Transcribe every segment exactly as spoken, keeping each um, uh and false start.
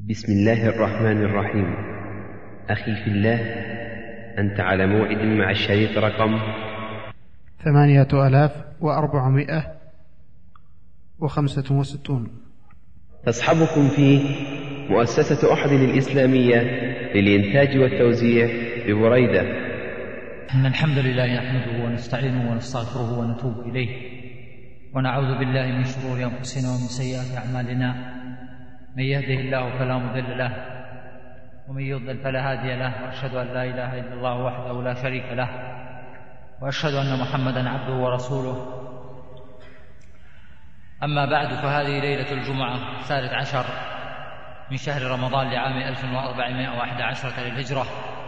بسم الله الرحمن الرحيم. أخي في الله، أنت على موعد مع الشريط رقم ثمانية آلاف وأربعمائة وخمسة وستون. تصحبكم فيه مؤسسة أحد الإسلامية للإنتاج والتوزيع ببريدة. إن الحمد لله نحمده ونستعينه ونستغفره ونتوب إليه، ونعوذ بالله من شرور أنفسنا ومن سيئات أعمالنا. من يهده الله فلا مضل له، ومن يضلل فلا هادي له، وأشهد أن لا إله إلا الله وحده لا شريك له، وأشهد أن محمدا عبده ورسوله. أما بعد، فهذه ليلة الجمعة الثالث عشر من شهر رمضان لعام ألف وأربعمائة وأحد عشر للهجرة،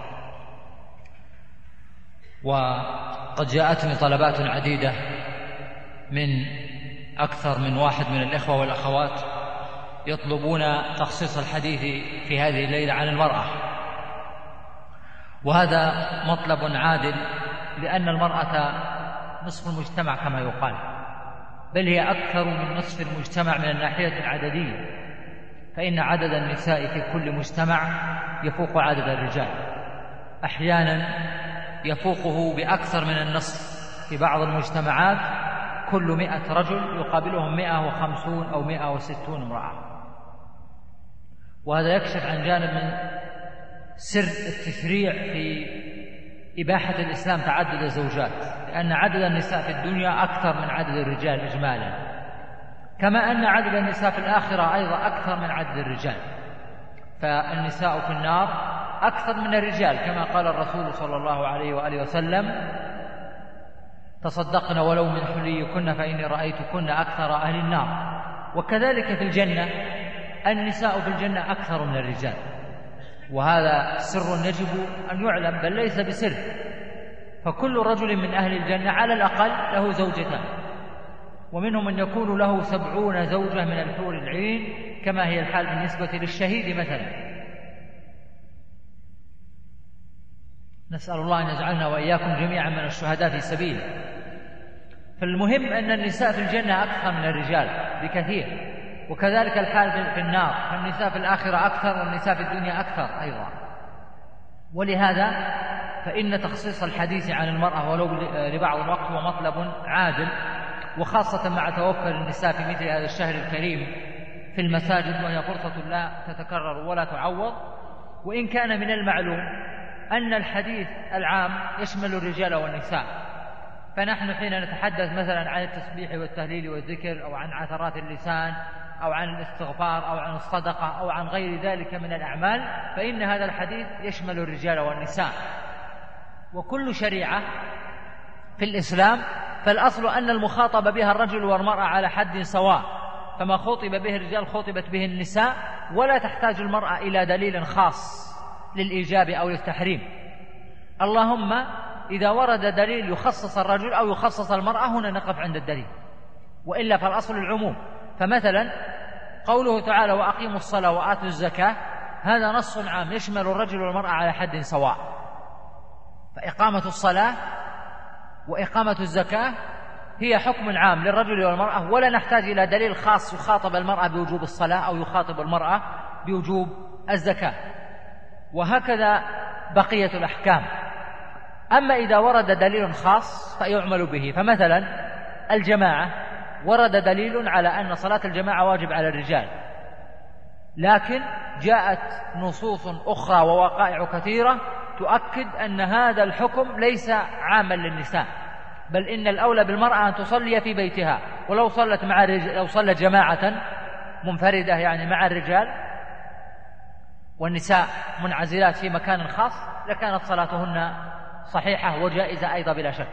وقد جاءتني طلبات عديدة من أكثر من واحد من الإخوة والأخوات يطلبون تخصيص الحديث في هذه الليلة عن المرأة، وهذا مطلب عادل، لأن المرأة نصف المجتمع كما يقال، بل هي أكثر من نصف المجتمع من الناحية العددية، فإن عدد النساء في كل مجتمع يفوق عدد الرجال، أحيانا يفوقه بأكثر من النصف. في بعض المجتمعات كل مئة رجل يقابلهم مئة وخمسون أو مئة وستون امرأة، وهذا يكشف عن جانب من سر التشريع في إباحة الإسلام تعدد الزوجات، لأن عدد النساء في الدنيا أكثر من عدد الرجال إجمالا، كما أن عدد النساء في الآخرة أيضا أكثر من عدد الرجال، فالنساء في النار أكثر من الرجال، كما قال الرسول صلى الله عليه وآله وسلم: تصدقن ولو من حليكن فإني رأيتكن أكثر أهل النار. وكذلك في الجنة النساء في الجنة أكثر من الرجال، وهذا سر يجب أن يعلم، بل ليس بسر، فكل رجل من أهل الجنة على الأقل له زوجتان، ومنهم من يكون له سبعون زوجة من الحور العين، كما هي الحال بالنسبة للشهيد مثلا. نسأل الله أن يجعلنا وإياكم جميعا من الشهداء في سبيله. فالمهم أن النساء في الجنة أكثر من الرجال بكثير، وكذلك الحال في النار، فالنساء في الآخرة أكثر والنساء في الدنيا أكثر أيضا. ولهذا فإن تخصيص الحديث عن المرأة ولو لبعض الوقت هو مطلب عادل، وخاصة مع توفر النساء في مثل هذا الشهر الكريم في المساجد، وهي فرصة لا تتكرر ولا تعوض. وإن كان من المعلوم أن الحديث العام يشمل الرجال والنساء، فنحن حين نتحدث مثلا عن التسبيح والتهليل والذكر، أو عن عثرات اللسان، أو عن الاستغفار، أو عن الصدقة، أو عن غير ذلك من الأعمال، فإن هذا الحديث يشمل الرجال والنساء. وكل شريعة في الإسلام فالأصل أن المخاطب بها الرجل والمرأة على حد سواء، فما خطب به الرجال خطبت به النساء، ولا تحتاج المرأة إلى دليل خاص للإيجاب أو للتحريم. اللهم إذا ورد دليل يخصص الرجل أو يخصص المرأة، هنا نقف عند الدليل، وإلا فالأصل العموم. فمثلا قوله تعالى: وأقيموا الصلاة وآتوا الزكاة، هذا نص عام يشمل الرجل والمرأة على حد سواء، فإقامة الصلاة وإقامة الزكاة هي حكم عام للرجل والمرأة، ولا نحتاج إلى دليل خاص يخاطب المرأة بوجوب الصلاة أو يخاطب المرأة بوجوب الزكاة، وهكذا بقية الأحكام. أما إذا ورد دليل خاص فيعمل به، فمثلا الجماعة ورد دليل على أن صلاة الجماعة واجب على الرجال، لكن جاءت نصوص أخرى ووقائع كثيرة تؤكد أن هذا الحكم ليس عاما للنساء، بل إن الأولى بالمرأة أن تصلي في بيتها، ولو صلت مع الرجال، لو صلت جماعة منفردة يعني مع الرجال والنساء منعزلات في مكان خاص، لكانت صلاتهن صحيحة وجائزة أيضا بلا شك.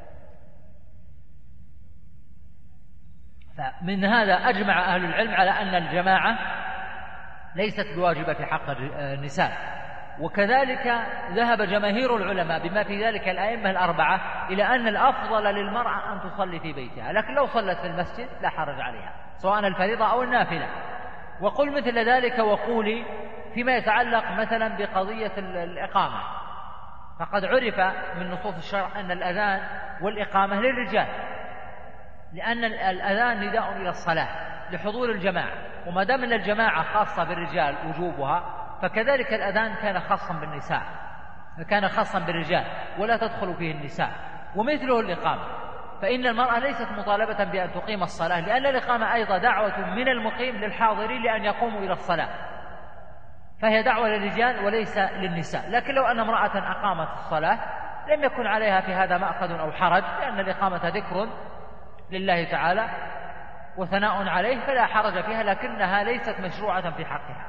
فمن هذا أجمع أهل العلم على أن الجماعة ليست بواجبة في حق النساء، وكذلك ذهب جماهير العلماء بما في ذلك الأئمة الأربعة إلى أن الأفضل للمرأة أن تصلي في بيتها، لكن لو صلت في المسجد لا حرج عليها، سواء الفريضة أو النافلة. وقل مثل ذلك وقولي فيما يتعلق مثلا بقضية الإقامة، فقد عرف من نصوص الشرع أن الأذان والإقامة للرجال، لأن الأذان نداء إلى الصلاة، لحضور الجماعة، وما دام أن الجماعة خاصة بالرجال وجوبها، فكذلك الأذان كان خاصا بالنساء، كان خاصا بالرجال ولا تدخل فيه النساء. ومثله الإقامة، فإن المرأة ليست مطالبة بأن تقيم الصلاة، لأن الإقامة أيضا دعوة من المقيم للحاضرين لأن يقوموا إلى الصلاة، فهي دعوة للرجال وليس للنساء. لكن لو أن امرأة أقامت الصلاة لم يكن عليها في هذا مأخذ أو حرج، لأن الإقامة ذكر لله تعالى وثناء عليه فلا حرج فيها، لكنها ليست مشروعة في حقها.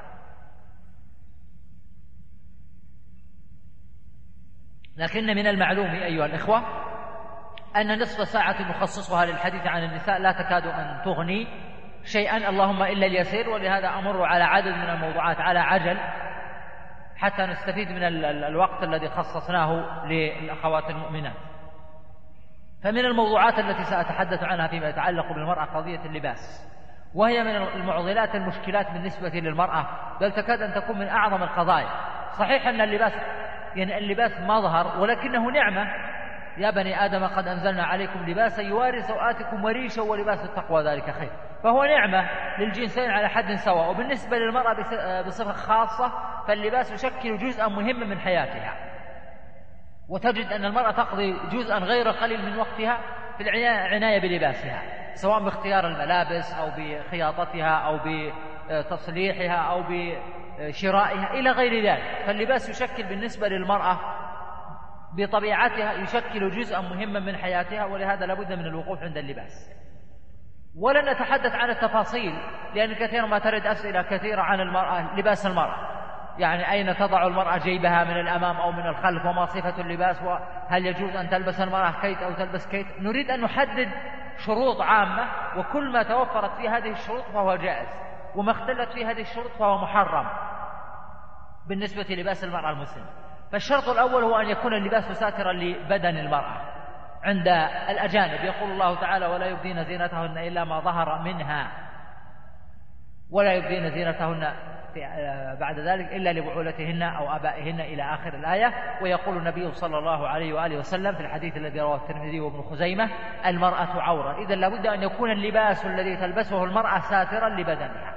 لكن من المعلوم أيها الإخوة أن نصف ساعة نخصصها للحديث عن النساء لا تكاد أن تغني شيئا، اللهم إلا اليسير، ولهذا أمر على عدد من الموضوعات على عجل حتى نستفيد من الوقت الذي خصصناه للأخوات المؤمنات. فمن الموضوعات التي سأتحدث عنها فيما يتعلق بالمرأة قضية اللباس، وهي من المعضلات المشكلات بالنسبة للمرأة، بل تكاد أن تكون من أعظم القضايا. صحيح أن اللباس يعني اللباس مظهر، ولكنه نعمة. يا بني آدم قد أنزلنا عليكم لباسا يواري سوآتكم وريشا ولباس التقوى ذلك خير، فهو نعمة للجنسين على حد سواء. وبالنسبة للمرأة بصفة خاصة فاللباس يشكل جزءا مهما من حياتها، وتجد أن المرأة تقضي جزءا غير قليل من وقتها في العناية بلباسها، سواء باختيار الملابس أو بخياطتها أو بتصليحها أو بشرائها إلى غير ذلك. فاللباس يشكل بالنسبة للمرأة بطبيعتها يشكل جزءا مهما من حياتها، ولهذا لابد من الوقوف عند اللباس. ولن نتحدث عن التفاصيل، لأن كثيرا ما ترد أسئلة كثيرة عن المرأة، لباس المرأة، يعني أين تضع المرأة جيبها من الأمام أو من الخلف، وما صفة اللباس، وهل يجوز أن تلبس المرأة كيت أو تلبس كيت. نريد أن نحدد شروط عامة، وكل ما توفرت في هذه الشروط فهو جائز، وما اختلت في هذه الشروط فهو محرم بالنسبة للباس المرأة المسلمة. فالشرط الأول هو أن يكون اللباس ساترا لبدن المرأة عند الأجانب. يقول الله تعالى: ولا يبدين زينتهن إلا ما ظهر منها، ولا يبدين زينتهن بعد ذلك إلا لبعولتهن أو آبائهن إلى آخر الآية. ويقول النبي صلى الله عليه وآله وسلم في الحديث الذي رواه الترمذي وابن خزيمة: المرأة عورة. إذن لابد أن يكون اللباس الذي تلبسه المرأة ساترا لبدنها.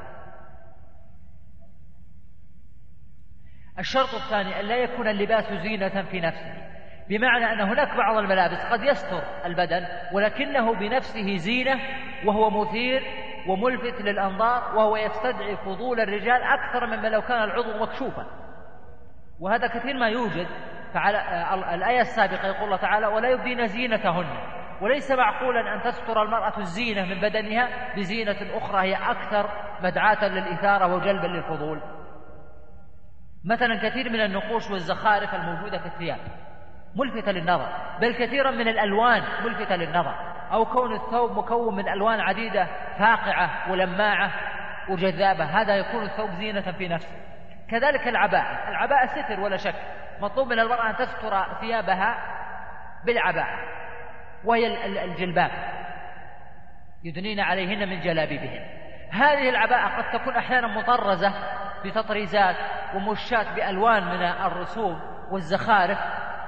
الشرط الثاني أن لا يكون اللباس زينة في نفسه، بمعنى أن هناك بعض الملابس قد يستر البدن ولكنه بنفسه زينة، وهو مثير وملفت للأنظار، وهو يستدعي فضول الرجال أكثر مما لو كان العضو مكشوفا، وهذا كثير ما يوجد. فعلى الآية السابقة يقول الله تعالى: ولا يبدين زينتهن. وليس معقولا أن تستر المرأة الزينة من بدنها بزينة أخرى هي أكثر مدعاة للإثارة وجلبا للفضول. مثلا كثير من النقوش والزخارف الموجودة في الثياب ملفتة للنظر، بل كثيرا من الألوان ملفتة للنظر، أو كون الثوب مكون من ألوان عديدة فاقعة ولماعة وجذابة، هذا يكون الثوب زينة في نفسه. كذلك العباءة، العباءة ستر ولا شك، مطلوب من المرأة أن تستر ثيابها بالعباءة، وهي الجلباب، يدنين عليهن من جلابيبهن. هذه العباءة قد تكون أحيانا مطرزة بتطريزات ومشات بألوان من الرسوم والزخارف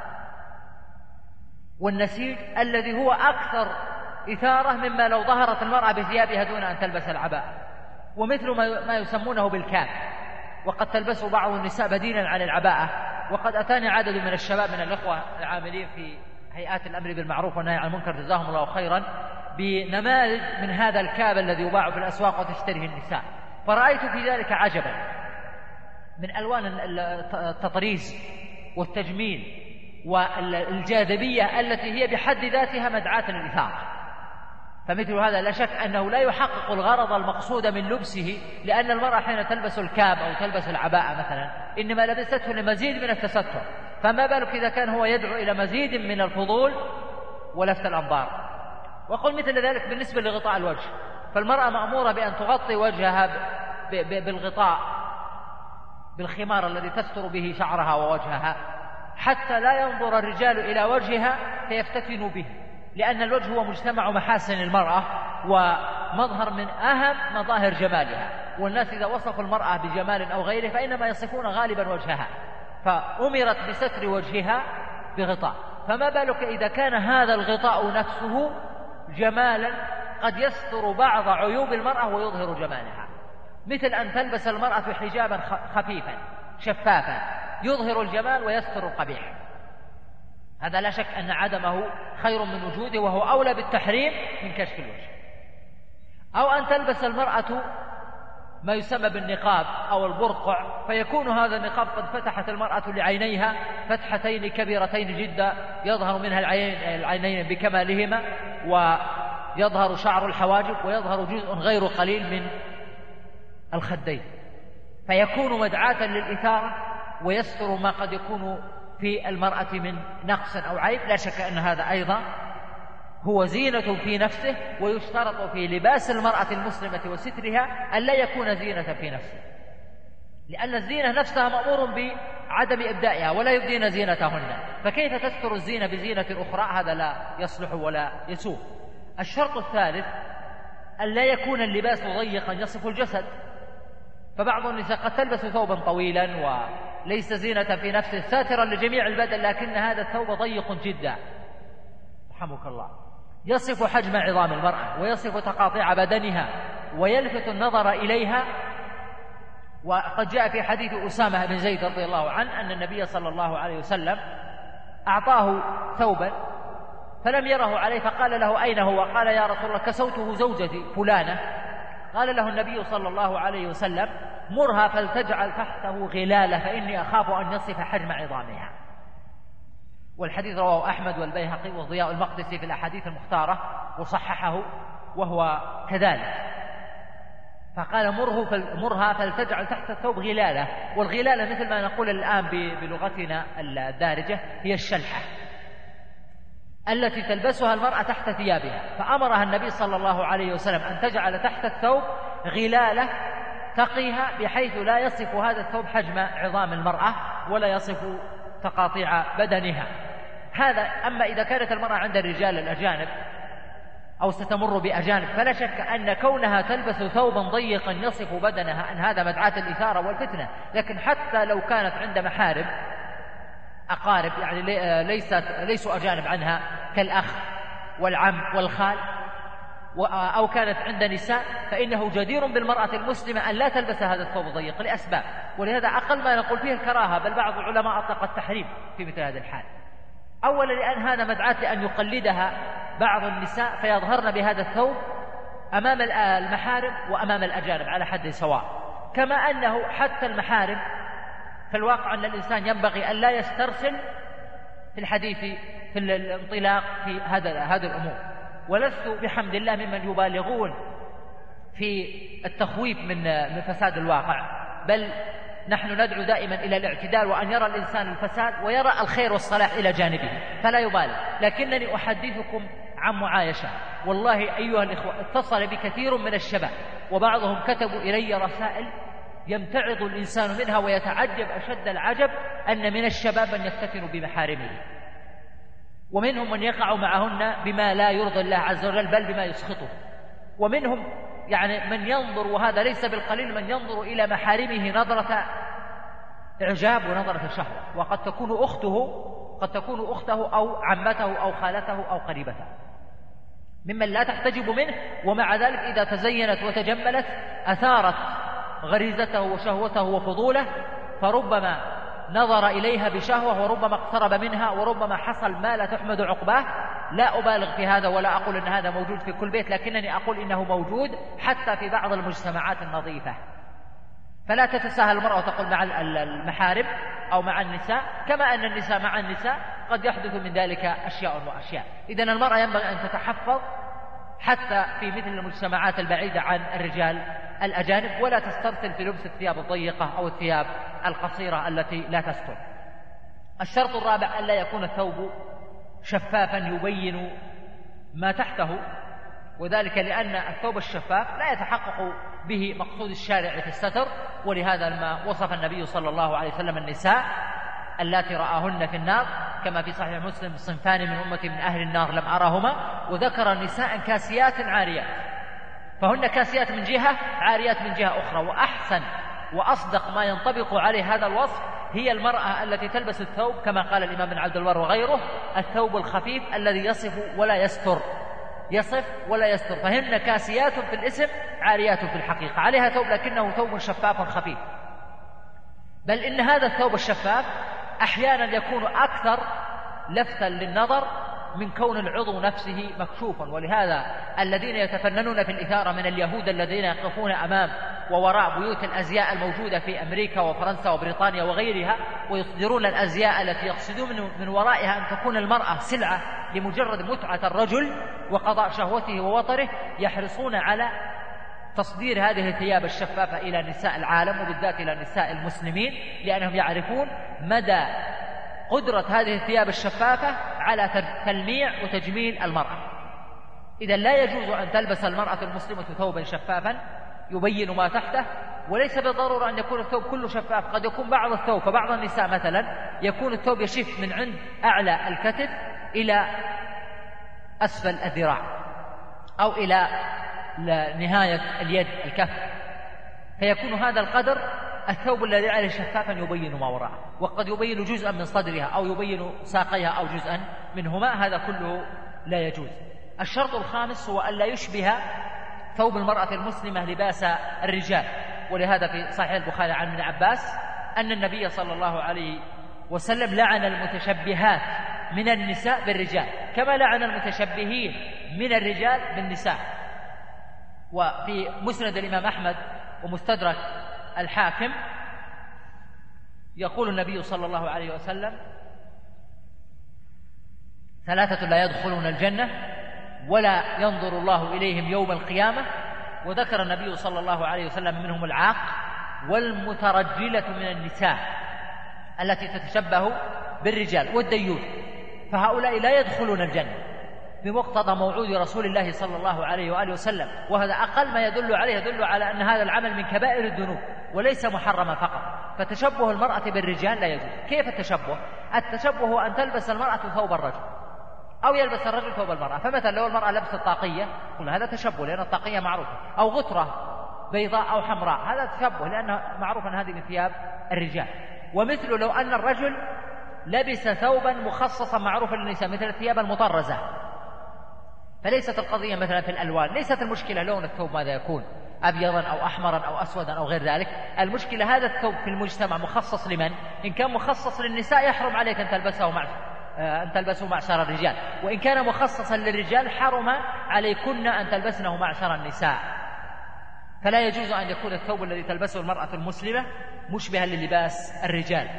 والنسيج، الذي هو أكثر إثارة مما لو ظهرت المرأة بثيابها دون أن تلبس العباءة. ومثل ما يسمونه بالكاب، وقد تلبسه بعض النساء بديلا عن العباءة. وقد أتاني عدد من الشباب من الأخوة العاملين في هيئات الأمر بالمعروف والنهي عن المنكر جزاهم الله خيرا بنماذج من هذا الكاب الذي يباع في الأسواق وتشتريه النساء، فرأيت في ذلك عجبا من ألوان التطريز والتجميل والجاذبية التي هي بحد ذاتها مدعاة للإثارة. فمثل هذا لا شك أنه لا يحقق الغرض المقصود من لبسه، لأن المرأة حين تلبس الكاب أو تلبس العباءة مثلا إنما لبسته لمزيد من التستر، فما بالك إذا كان هو يدعو إلى مزيد من الفضول ولفت الأنظار. وقل مثل ذلك بالنسبة لغطاء الوجه، فالمرأة مأمورة بأن تغطي وجهها بالغطاء بالخمار الذي تستر به شعرها ووجهها، حتى لا ينظر الرجال إلى وجهها فيفتتنوا به، لأن الوجه هو مجتمع محاسن المرأة ومظهر من أهم مظاهر جمالها، والناس إذا وصفوا المرأة بجمال أو غيره فإنما يصفون غالبا وجهها، فأمرت بستر وجهها بغطاء. فما بالك إذا كان هذا الغطاء نفسه جمالا قد يستر بعض عيوب المرأة ويظهر جمالها، مثل أن تلبس المرأة حجابا خفيفا شفافا يظهر الجمال ويستر القبيح، هذا لا شك أن عدمه خير من وجوده، وهو أولى بالتحريم من كشف الوجه. أو أن تلبس المرأة ما يسمى بالنقاب أو البرقع، فيكون هذا النقاب قد فتحت المرأة لعينيها فتحتين كبيرتين جدا يظهر منها العينين بكمالهما، ويظهر شعر الحواجب، ويظهر جزء غير قليل من الخدين، فيكون مدعاة للإثارة ويستر ما قد يكون في المرأة من نقص أو عيب. لا شك أن هذا أيضا هو زينة في نفسه، ويشترط في لباس المرأة المسلمة وسترها أن لا يكون زينة في نفسه، لأن الزينة نفسها مأمور بعدم إبدائها ولا يبدين زينتهن، فكيف تستر الزينة بزينة أخرى؟ هذا لا يصلح ولا يسوء. الشرط الثالث أن لا يكون اللباس ضيقا يصف الجسد، فبعض النساء قد تلبس ثوبا طويلا وليس زينة في نفسه ساترا لجميع البدن، لكن هذا الثوب ضيق جدا رحمك الله يصف حجم عظام المرأة ويصف تقاطيع بدنها ويلفت النظر إليها. وقد جاء في حديث أسامة بن زيد رضي الله عنه أن النبي صلى الله عليه وسلم أعطاه ثوبا فلم يره عليه، فقال له أين هو؟ قال يا رسول الله كسوته زوجتي فلانة. قال له النبي صلى الله عليه وسلم مرها فلتجعل تحته غلالة فإني أخاف أن يصف حجم عظامها. والحديث رواه أحمد والبيهقي والضياء المقدسي في الأحاديث المختارة وصححه وهو كذلك. فقال مره فل... مرها فلتجعل تحت الثوب غلالة، والغلالة مثل ما نقول الآن بلغتنا الدارجة هي الشلحة التي تلبسها المرأة تحت ثيابها، فأمرها النبي صلى الله عليه وسلم أن تجعل تحت الثوب غلالة تقيها بحيث لا يصف هذا الثوب حجم عظام المرأة ولا يصف تقاطيع بدنها. هذا أما إذا كانت المرأة عند الرجال الأجانب أو ستمر بأجانب، فلا شك أن كونها تلبس ثوبا ضيقا يصف بدنها أن هذا مدعاة الإثارة والفتنة. لكن حتى لو كانت عند محارم أقارب يعني ليست ليسوا أجانب عنها كالأخ والعم والخال، أو كانت عند نساء، فإنه جدير بالمرأة المسلمة أن لا تلبس هذا الثوب الضيق لأسباب، ولهذا أقل ما نقول فيه الكراهة، بل بعض العلماء أطلق التحريم في مثل هذه الحال. أولا لأن هذا مدعاة لأن يقلدها بعض النساء فيظهرن بهذا الثوب أمام المحارم وأمام الأجانب على حد سواء، كما أنه حتى المحارم في الواقع أن الإنسان ينبغي أن لا يسترسل في الحديث في الانطلاق في هذا هذه الأمور. ولست بحمد الله ممن يبالغون في التخويف من من فساد الواقع، بل نحن ندعو دائما إلى الاعتدال، وأن يرى الإنسان الفساد ويرى الخير والصلاح إلى جانبه فلا يبالغ. لكنني أحدثكم عن معايشة، والله أيها الإخوة اتصل بكثير من الشباب وبعضهم كتبوا إلي رسائل يمتعض الإنسان منها ويتعجب أشد العجب أن من الشباب من يفتتن بمحارمه، ومنهم من يقع معهن بما لا يرضي الله عز وجل بل بما يسخطه، ومنهم يعني من ينظر، وهذا ليس بالقليل، من ينظر إلى محارمه نظرة إعجاب ونظرة شهوة، وقد تكون أخته قد تكون أخته أو عمته أو خالته أو قريبته ممن لا تحتجب منه، ومع ذلك إذا تزينت وتجملت أثارت غريزته وشهوته وفضوله، فربما نظر إليها بشهوة وربما اقترب منها وربما حصل ما لا تحمد عقباه. لا أبالغ في هذا ولا أقول أن هذا موجود في كل بيت، لكنني أقول إنه موجود حتى في بعض المجتمعات النظيفة. فلا تتساهل المرأة وتقول مع المحارم أو مع النساء، كما أن النساء مع النساء قد يحدث من ذلك أشياء وأشياء. إذن المرأة ينبغي أن تتحفظ حتى في مثل المجتمعات البعيدة عن الرجال الأجانب، ولا تسترسل في لبس الثياب الضيقة أو الثياب القصيرة التي لا تستر. الشرط الرابع أن لا يكون الثوب شفافا يبين ما تحته، وذلك لأن الثوب الشفاف لا يتحقق به مقصود الشارع في الستر، ولهذا ما وصف النبي صلى الله عليه وسلم النساء اللاتي رآهن في النار كما في صحيح مسلم صنفان من أمتي من أهل النار لم أرهما، وذكر نساء كاسيات عاريات، فهن كاسيات من جهة عاريات من جهة أخرى. وأحسن وأصدق ما ينطبق عليه هذا الوصف هي المرأة التي تلبس الثوب كما قال الإمام بن عبد البر وغيره الثوب الخفيف الذي يصف ولا يستر، يصف ولا يستر، فهن كاسيات في الاسم عاريات في الحقيقة، عليها ثوب لكنه ثوب شفاف خفيف. بل إن هذا الثوب الشفاف أحيانا يكون أكثر لفتا للنظر من كون العضو نفسه مكشوفا. ولهذا الذين يتفننون في الإثارة من اليهود الذين يقفون أمام ووراء بيوت الأزياء الموجودة في أمريكا وفرنسا وبريطانيا وغيرها ويصدرون الأزياء التي يقصدون من ورائها أن تكون المرأة سلعة لمجرد متعة الرجل وقضاء شهوته ووطره، يحرصون على تصدير هذه الثياب الشفافة إلى نساء العالم وبالذات إلى نساء المسلمين، لأنهم يعرفون مدى قدرة هذه الثياب الشفافة على تلميع وتجميل المرأة. إذا لا يجوز أن تلبس المرأة المسلمة ثوبا شفافا يبين ما تحته، وليس بالضرورة أن يكون الثوب كله شفاف، قد يكون بعض الثوب. فبعض النساء مثلا يكون الثوب يشف من عند أعلى الكتف إلى أسفل الذراع أو إلى نهاية اليد الكف، فيكون هذا القدر الثوب الذي عليه شفافا يبين ما وراءه، وقد يبين جزءا من صدرها أو يبين ساقيها أو جزءا منهما، هذا كله لا يجوز. الشرط الخامس هو أن لا يشبه ثوب المرأة المسلمة لباس الرجال، ولهذا في صحيح البخاري عن ابن عباس أن النبي صلى الله عليه وسلم لعن المتشبهات من النساء بالرجال كما لعن المتشبهين من الرجال بالنساء. وفي مسند الإمام أحمد ومستدرك الحاكم يقول النبي صلى الله عليه وسلم: ثلاثة لا يدخلون الجنة ولا ينظر الله إليهم يوم القيامة. وذكر النبي صلى الله عليه وسلم منهم العاق والمترجلة من النساء التي تتشبه بالرجال والديوث، فهؤلاء لا يدخلون الجنة بمقتضى موعود رسول الله صلى الله عليه وآله وسلم. وهذا أقل ما يدل عليه، يدل على أن هذا العمل من كبائر الذنوب وليس محرما فقط. فتشبه المرأة بالرجال لا يجوز. كيف التشبه؟ التشبه هو أن تلبس المرأة ثوب الرجل أو يلبس الرجل ثوب المرأة. فمثلا لو المرأة لبست طاقية قلنا هذا تشبه لأن الطاقية معروفة، أو غترة بيضاء أو حمراء هذا تشبه لأنه معروف أن هذه من ثياب الرجال. ومثل لو أن الرجل لبس ثوبا مخصصا معروفا للنساء مثل الثياب المطرزة، فليست القضية مثلا في الألوان، ليست المشكلة لون الثوب ماذا يكون، أبيضا أو أحمرا أو أسودا أو غير ذلك. المشكلة هذا الثوب في المجتمع مخصص لمن؟ إن كان مخصص للنساء يحرم عليك أن تلبسه مع أن تلبسه معشر الرجال، وإن كان مخصصا للرجال حرم عليكن أن تلبسنه معشر النساء. فلا يجوز أن يكون الثوب الذي تلبسه المرأة المسلمة مشبها للباس الرجال،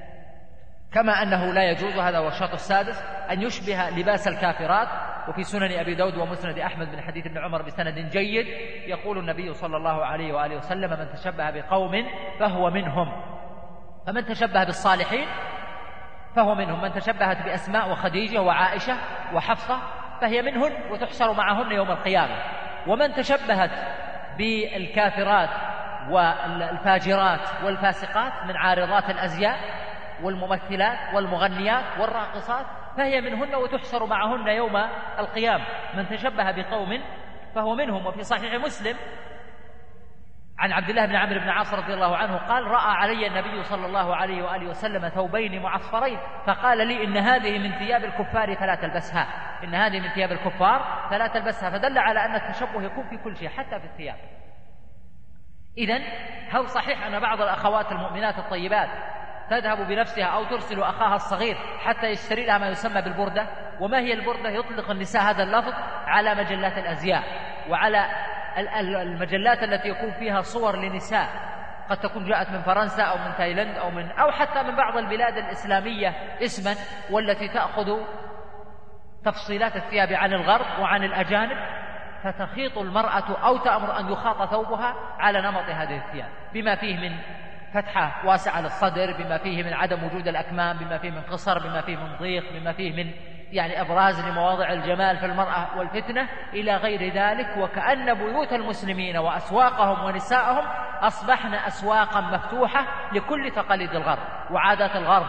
كما أنه لا يجوز، هذا هو الشرط السادس، أن يشبه لباس الكافرات. وفي سنن أبي داود ومسند أحمد من حديث ابن عمر بسند جيد يقول النبي صلى الله عليه وآله وسلم: من تشبه بقوم فهو منهم. فمن تشبه بالصالحين فهو منهم، من تشبهت بأسماء وخديجة وعائشة وحفصة فهي منهن وتحشر معهن يوم القيامة. ومن تشبهت بالكافرات والفاجرات والفاسقات من عارضات الأزياء والممثلات والمغنيات والراقصات فهي منهن وتحشر معهن يوم القيامة. من تشبه بقوم فهو منهم. وفي صحيح مسلم عن عبد الله بن عمرو بن عاص رضي الله عنه قال: رأى علي النبي صلى الله عليه وآله وسلم ثوبين معصفرين فقال لي: إن هذه من ثياب الكفار فلا تلبسها، إن هذه من ثياب الكفار فلا تلبسها. فدل على أن التشبه يكون في كل شيء حتى في الثياب. إذن هل صحيح أن بعض الأخوات المؤمنات الطيبات تذهب بنفسها أو ترسل أخاها الصغير حتى يشتري لها ما يسمى بالبردة؟ وما هي البردة؟ يطلق النساء هذا اللفظ على مجلات الأزياء وعلى المجلات التي يكون فيها صور لنساء قد تكون جاءت من فرنسا أو من تايلاند أو من أو حتى من بعض البلاد الإسلامية اسما، والتي تأخذ تفصيلات الثياب عن الغرب وعن الأجانب، فتخيط المرأة أو تأمر أن يخاط ثوبها على نمط هذه الثياب، بما فيه من فتحة واسعة للصدر، بما فيه من عدم وجود الأكمام، بما فيه من قصر، بما فيه من ضيق، بما فيه من يعني أبراز لمواضع الجمال في المرأة والفتنة إلى غير ذلك. وكأن بيوت المسلمين وأسواقهم ونساءهم أصبحن أسواقا مفتوحة لكل تقاليد الغرب وعادات الغرب،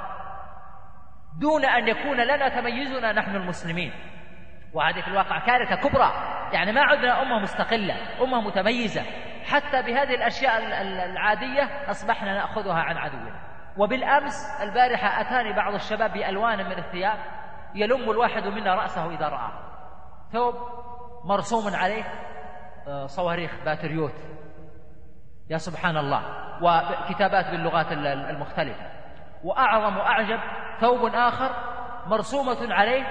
دون أن يكون لنا تميزنا نحن المسلمين. وهذه في الواقع كارثة كبرى، يعني ما عدنا أمة مستقلة، أمة متميزة، حتى بهذه الأشياء العادية أصبحنا نأخذها عن عدونا. وبالأمس البارحة أتاني بعض الشباب بألوان من الثياب يلم الواحد منا رأسه إذا رآه، ثوب مرسوم عليه صواريخ باتريوت، يا سبحان الله، وكتابات باللغات المختلفة. وأعظم وأعجب ثوب آخر مرسومة عليه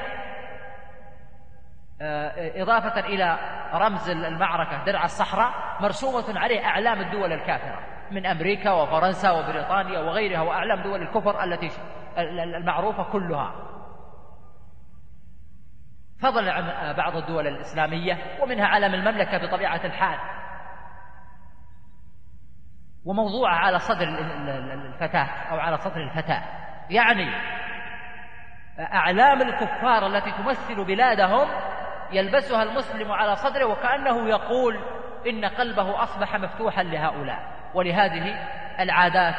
إضافة إلى رمز المعركة درع الصحراء، مرسومة عليه أعلام الدول الكافرة من أمريكا وفرنسا وبريطانيا وغيرها، وأعلام دول الكفر التي المعروفة كلها، فضلا عن بعض الدول الإسلامية ومنها علم المملكة بطبيعة الحال، وموضوعة على صدر الفتاة أو على صدر الفتاة. يعني أعلام الكفار التي تمثل بلادهم يلبسها المسلم على صدره، وكأنه يقول إن قلبه أصبح مفتوحا لهؤلاء ولهذه العادات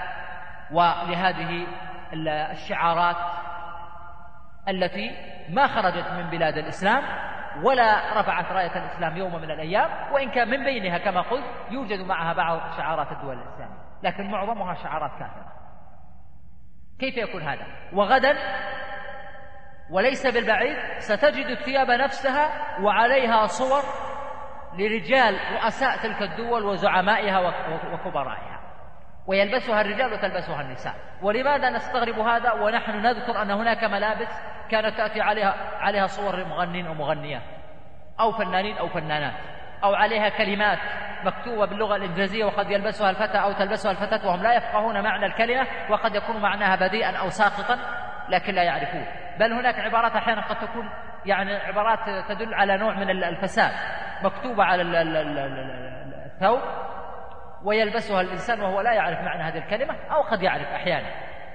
ولهذه الشعارات التي ما خرجت من بلاد الإسلام ولا رفعت راية الإسلام يوم من الأيام، وإن كان من بينها كما قلت يوجد معها بعض شعارات الدول الإسلامية، لكن معظمها شعارات كافرة. كيف يكون هذا؟ وغدا وليس بالبعيد ستجد الثياب نفسها وعليها صور لرجال رؤساء تلك الدول وزعمائها وكبرائها، ويلبسها الرجال وتلبسها النساء. ولماذا نستغرب هذا ونحن نذكر أن هناك ملابس كانت تأتي عليها عليها صور مغنين أو مغنيات أو فنانين أو فنانات، أو عليها كلمات مكتوبة باللغة الإنجليزية وقد يلبسها الفتى أو تلبسها الفتاة وهم لا يفقهون معنى الكلمة، وقد يكون معناها بديئا أو ساقطا لكن لا يعرفون. بل هناك عبارات أحيانا قد تكون يعني عبارات تدل على نوع من الفساد مكتوبة على الثوب ويلبسها الإنسان وهو لا يعرف معنى هذه الكلمة أو قد يعرف أحيانا.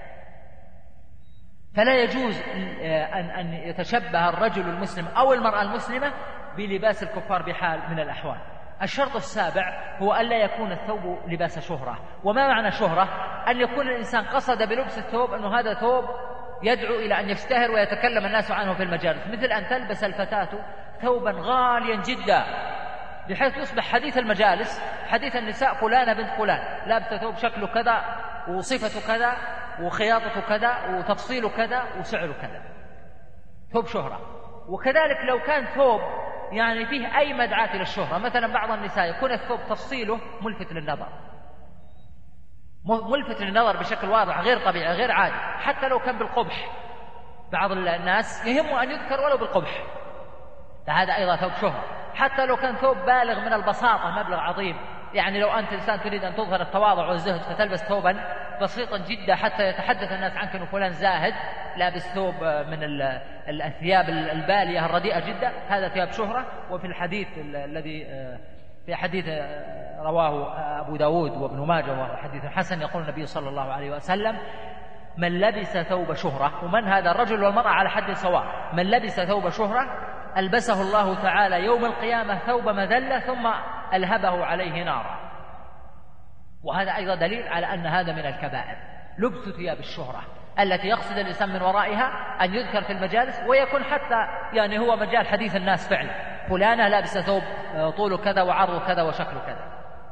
فلا يجوز أن يتشبه الرجل المسلم أو المرأة المسلمة بلباس الكفار بحال من الأحوال. الشرط السابع هو أن لا يكون الثوب لباس شهرة. وما معنى شهرة؟ أن يكون الإنسان قصد بلبس الثوب أنه هذا ثوب يدعو إلى أن يشتهر ويتكلم الناس عنه في المجالس، مثل أن تلبس الفتاة ثوبا غاليا جدا بحيث يصبح حديث المجالس حديث النساء فلانة بنت فلان لابسة ثوب شكله كذا وصفته كذا وخياطته كذا وتفصيله كذا وسعره كذا، ثوب شهرة. وكذلك لو كان ثوب يعني فيه أي مدعاة للشهرة، مثلا بعض النساء يكون الثوب تفصيله ملفت للنظر، ملفت للنظر بشكل واضح غير طبيعي غير عادي، حتى لو كان بالقبح، بعض الناس يهم أن يذكر ولو بالقبح، فهذا أيضا ثوب شهرة. حتى لو كان ثوب بالغ من البساطة مبلغ عظيم، يعني لو أنت إنسان تريد أن تظهر التواضع والزهد فتلبس ثوبا بسيطا جدا حتى يتحدث الناس عنك أنه فلان زاهد لابس ثوب من الثياب البالية الرديئة جدا، هذا ثياب شهرة. وفي الحديث الذي في حديث رواه أبو داود وابن ماجه وهو حديث حسن يقول النبي صلى الله عليه وسلم: من لبس ثوب شهرة، ومن هذا الرجل والمرأة على حد سواء، من لبس ثوب شهرة ألبسه الله تعالى يوم القيامة ثوب مذلة ثم ألهبه عليه نارا. وهذا أيضا دليل على أن هذا من الكبائر، لبس ثياب الشهرة التي يقصد الإنسان من ورائها أن يذكر في المجالس ويكون حتى يعني هو مجال حديث الناس فعلا، فلانة لابسة ثوب طوله كذا وعرضه كذا وشكله كذا.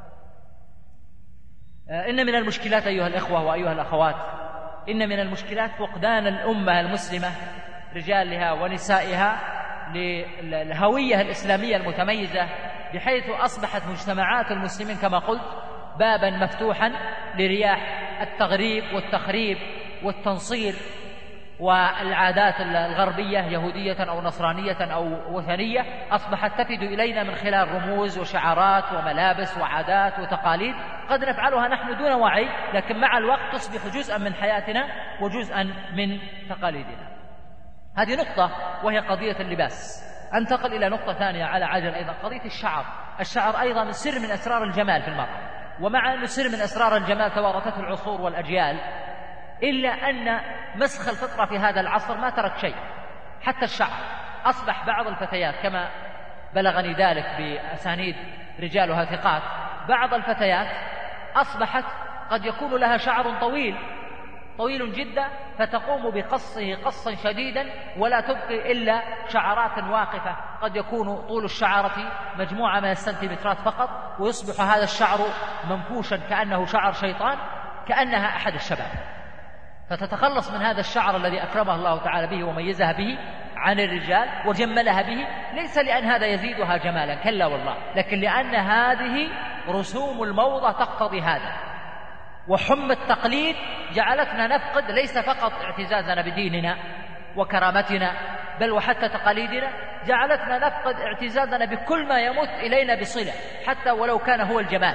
إن من المشكلات أيها الإخوة وأيها الأخوات، إن من المشكلات فقدان الأمة المسلمة رجالها ونسائها للهوية الإسلامية المتميزة، بحيث أصبحت مجتمعات المسلمين كما قلت بابا مفتوحا لرياح التغريب والتخريب والتنصير والعادات الغربية يهودية أو نصرانية أو وثنية، أصبحت تفد إلينا من خلال رموز وشعارات وملابس وعادات وتقاليد قد نفعلها نحن دون وعي، لكن مع الوقت تصبح جزءا من حياتنا وجزءا من تقاليدنا. هذه نقطة وهي قضية اللباس. أنتقل إلى نقطة ثانية على عجل أيضا، قضية الشعر. الشعر أيضا سر من أسرار الجمال في المرأة، ومع أنه سر من أسرار الجمال توارثته العصور والأجيال، إلا أن مسخ الفطرة في هذا العصر ما ترك شيء. حتى الشعر أصبح بعض الفتيات كما بلغني ذلك بأسانيد رجالها ثقات، بعض الفتيات أصبحت قد يكون لها شعر طويل طويل جدا فتقوم بقصه قصا شديدا ولا تبقي إلا شعرات واقفة، قد يكون طول الشعرة مجموعة من السنتيمترات فقط، ويصبح هذا الشعر منفوشا كأنه شعر شيطان، كأنها أحد الشباب. فتتخلص من هذا الشعر الذي أكرمها الله تعالى به وميزها به عن الرجال وجملها به، ليس لأن هذا يزيدها جمالا، كلا والله، لكن لأن هذه رسوم الموضة تقتضي هذا، وحمى التقليد جعلتنا نفقد ليس فقط اعتزازنا بديننا وكرامتنا، بل وحتى تقاليدنا، جعلتنا نفقد اعتزازنا بكل ما يمت إلينا بصلة حتى ولو كان هو الجمال.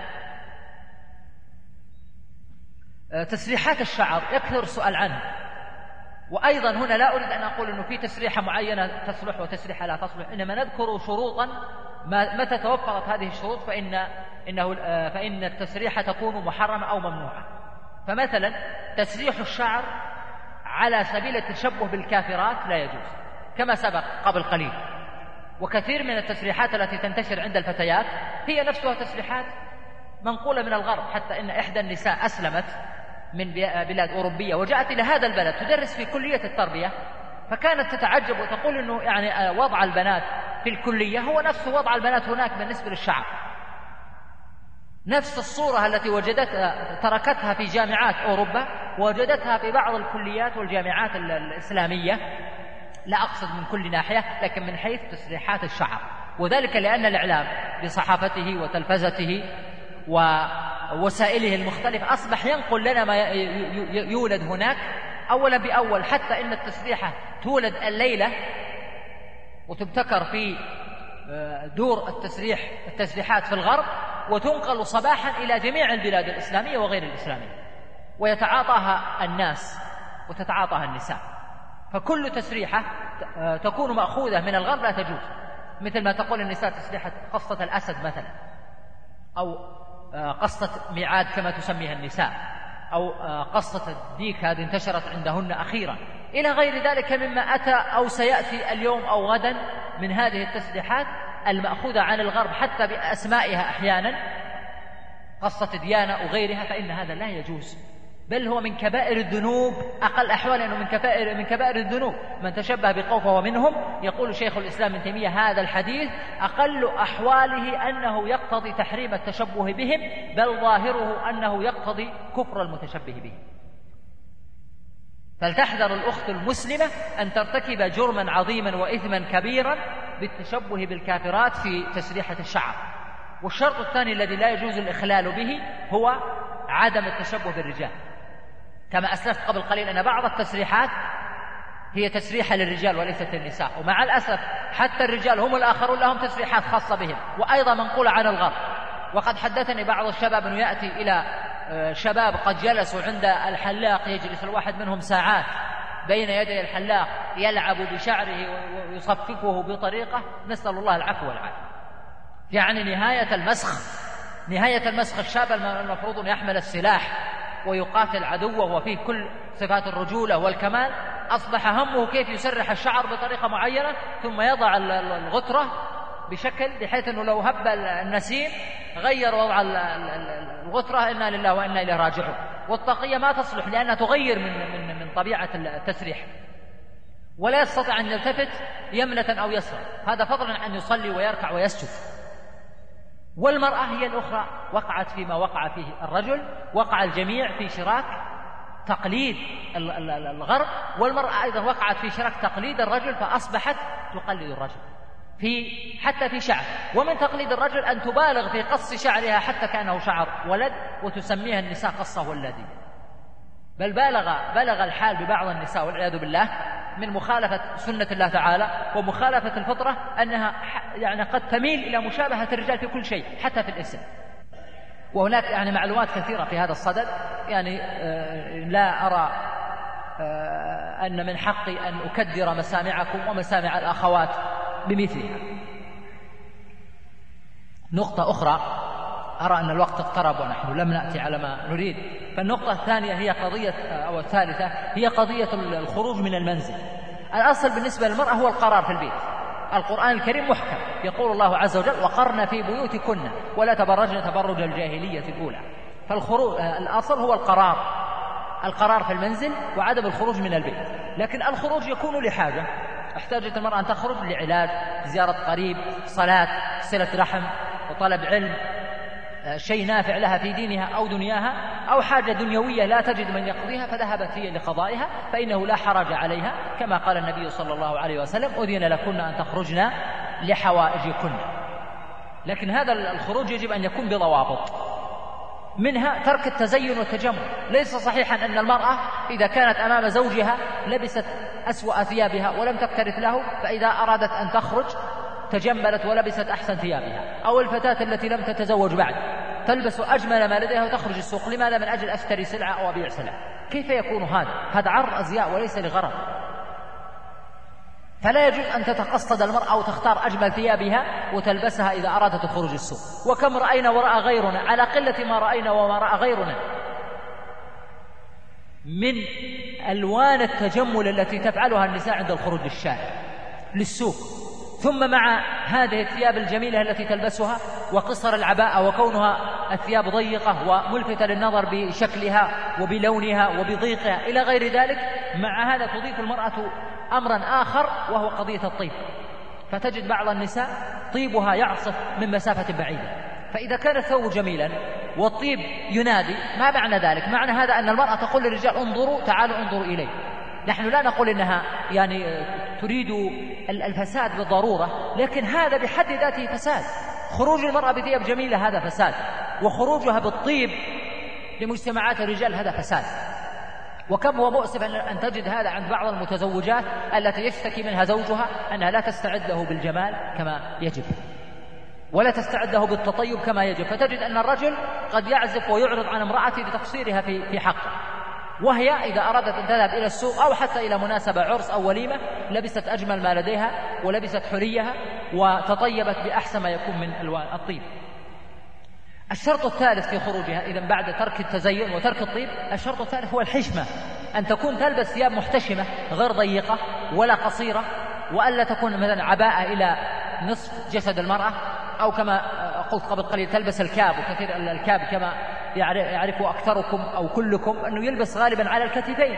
تسريحات الشعر يكثر السؤال عنه، وأيضا هنا لا أريد أن أقول أنه في تسريحة معينة تصلح وتسريحة لا تصلح، إنما نذكر شروطا متى توفرت هذه الشروط فإن إنه فإن التسريحة تكون محرمة أو ممنوعة. فمثلا تسريح الشعر على سبيل التشبه بالكافرات لا يجوز كما سبق قبل قليل، وكثير من التسريحات التي تنتشر عند الفتيات هي نفسها تسريحات منقولة من الغرب، حتى إن إحدى النساء أسلمت من بلاد أوروبية وجاءت إلى هذا البلد تدرس في كلية التربية، فكانت تتعجب وتقول إنه يعني وضع البنات في الكلية هو نفس وضع البنات هناك بالنسبة للشعر، نفس الصورة التي وجدتها تركتها في جامعات أوروبا ووجدتها في بعض الكليات والجامعات الإسلامية، لا أقصد من كل ناحية لكن من حيث تسريحات الشعر، وذلك لأن الإعلام بصحافته وتلفزته ووسائله المختلفة أصبح ينقل لنا ما يولد هناك أولا بأول، حتى إن التسريحة تولد الليلة وتبتكر في دور التسريح التسريحات في الغرب وتنقل صباحا إلى جميع البلاد الإسلامية وغير الإسلامية، ويتعاطاها الناس وتتعاطاها النساء، فكل تسريحة تكون مأخوذة من الغرب لا تجوز، مثل ما تقول النساء تسريحة قصة الأسد مثلا، أو قصة ميعاد كما تسميها النساء، أو قصة الديك هذه انتشرت عندهن أخيرا، إلى غير ذلك مما أتى أو سيأتي اليوم أو غدا من هذه التسريحات المأخوذة عن الغرب حتى بأسمائها أحيانا، قصة ديانة وغيرها، فإن هذا لا يجوز، بل هو من كبائر الذنوب، أقل أحوال أنه من كبائر من كبائر الذنوب، من تشبه بقوم فهو منهم. يقول شيخ الإسلام ابن تيمية هذا الحديث أقل أحواله أنه يقتضي تحريم التشبه بهم، بل ظاهره أنه يقتضي كفر المتشبه بهم. فلتحذر الأخت المسلمة أن ترتكب جرما عظيما وإثما كبيرا بالتشبه بالكافرات في تسريحة الشعر. والشرط الثاني الذي لا يجوز الإخلال به هو عدم التشبه بالرجال، كما أسلفت قبل قليل أن بعض التسريحات هي تسريحة للرجال وليست للنساء، ومع الأسف حتى الرجال هم الآخرون لهم تسريحات خاصة بهم وأيضا منقولة عن الغرب. وقد حدثني بعض الشباب أنه يأتي إلى شباب قد جلسوا عند الحلاق، يجلس الواحد منهم ساعات بين يدي الحلاق يلعب بشعره ويصففه بطريقة نسأل الله العفو والعافية، يعني نهاية المسخ، نهاية المسخ. الشاب المفروض أن يحمل السلاح ويقاتل عدوه وفيه كل صفات الرجولة والكمال، أصبح همه كيف يسرح الشعر بطريقة معينة ثم يضع الغترة بشكل بحيث أنه لو هب النسيم غير وضع الغترة، إنا لله وإنا إليه راجعون. والطاقية ما تصلح لأنها تغير من, من, من طبيعة التسريح، ولا يستطيع أن يلتفت يمنة أو يسرا، هذا فضلا عن يصلي ويركع ويسجد. والمرأة هي الأخرى وقعت فيما وقع فيه الرجل، وقع الجميع في شراك تقليد الغرب، والمرأة أيضا وقعت في شراك تقليد الرجل، فأصبحت تقلد الرجل في حتى في شعر. ومن تقليد الرجل أن تبالغ في قص شعرها حتى كأنه شعر ولد وتسميها النساء قصة ولدية، بل بالغ بلغ الحال ببعض النساء والعياذ بالله من مخالفة سنة الله تعالى ومخالفة الفطرة أنها يعني قد تميل إلى مشابهة الرجال في كل شيء حتى في الاسم. وهناك يعني معلومات كثيرة في هذا الصدد، يعني لا أرى أن من حقي أن أكدر مسامعكم ومسامع الأخوات بمثلها. نقطة أخرى، أرى أن الوقت اقترب ونحن لم نأتي على ما نريد، فالنقطة الثانية هي قضية أو الثالثة هي قضية الخروج من المنزل. الأصل بالنسبة للمرأة هو القرار في البيت. القرآن الكريم محكم، يقول الله عز وجل وقرن في بيوتكن ولا تبرجن تبرج الجاهلية الأولى. فالخروج الأصل هو القرار القرار في المنزل وعدم الخروج من البيت. لكن الخروج يكون لحاجة، احتاجت المرأة أن تخرج لعلاج، زيارة قريب، صلاة، صلة رحم، وطلب علم، شيء نافع لها في دينها أو دنياها، أو حاجة دنيوية لا تجد من يقضيها فذهبت هي لقضائها، فإنه لا حرج عليها، كما قال النبي صلى الله عليه وسلم: أذن لكن أن تخرجن لحوائجكن. لكن هذا الخروج يجب أن يكون بضوابط، منها ترك التزين والتجمل. ليس صحيحا أن المرأة إذا كانت أمام زوجها لبست أسوأ ثيابها ولم تكترث له، فإذا أرادت أن تخرج تجملت ولبست أحسن ثيابها. أو الفتاة التي لم تتزوج بعد تلبس أجمل ما لديها وتخرج السوق، لماذا؟ من أجل أشتري سلعة أو أبيع سلعة. كيف يكون هذا؟ هذا عرض أزياء وليس لغرض. فلا يجوز أن تتقصد المرأة أو تختار أجمل ثيابها وتلبسها إذا أرادت خروج السوق. وكم رأينا ورأى غيرنا، على قلة ما رأينا وما رأى غيرنا، من ألوان التجمل التي تفعلها النساء عند الخروج للشارع للسوق. ثم مع هذه الثياب الجميلة التي تلبسها وقصر العباءة وكونها الثياب ضيقة وملفتة للنظر بشكلها وبلونها وبضيقها إلى غير ذلك، مع هذا تضيف المرأة أمرا آخر وهو قضية الطيب. فتجد بعض النساء طيبها يعصف من مسافة بعيدة، فإذا كان الثوب جميلا والطيب ينادي، ما معنى ذلك؟ معنى هذا أن المرأة تقول للرجال: انظروا، تعالوا انظروا إلي. نحن لا نقول إنها يعني تريد الفساد بالضرورة، لكن هذا بحد ذاته فساد. خروج المرأة بثياب جميلة هذا فساد، وخروجها بالطيب لمجتمعات الرجال هذا فساد. وكم هو مؤسف أن تجد هذا عند بعض المتزوجات التي يشتكي منها زوجها أنها لا تستعد له بالجمال كما يجب، ولا تستعد له بالتطيب كما يجب. فتجد أن الرجل قد يعزف ويعرض عن امرأته لتقصيرها في في حقه، وهي إذا أرادت أن تذهب إلى السوق أو حتى إلى مناسبة عرس أو وليمة لبست أجمل ما لديها ولبست حليها وتطيبت بأحسن ما يكون من ألوان الطيب. الشرط الثالث في خروجها إذن بعد ترك التزين وترك الطيب، الشرط الثالث هو الحشمة، أن تكون تلبس ثياب محتشمة غير ضيقة ولا قصيرة، وألا تكون مثلا عباءة إلى نصف جسد المرأة، أو كما قلت قبل قليل تلبس الكاب. وكثير الكاب كما يعرف أكثركم أو كلكم أنه يلبس غالبا على الكتفين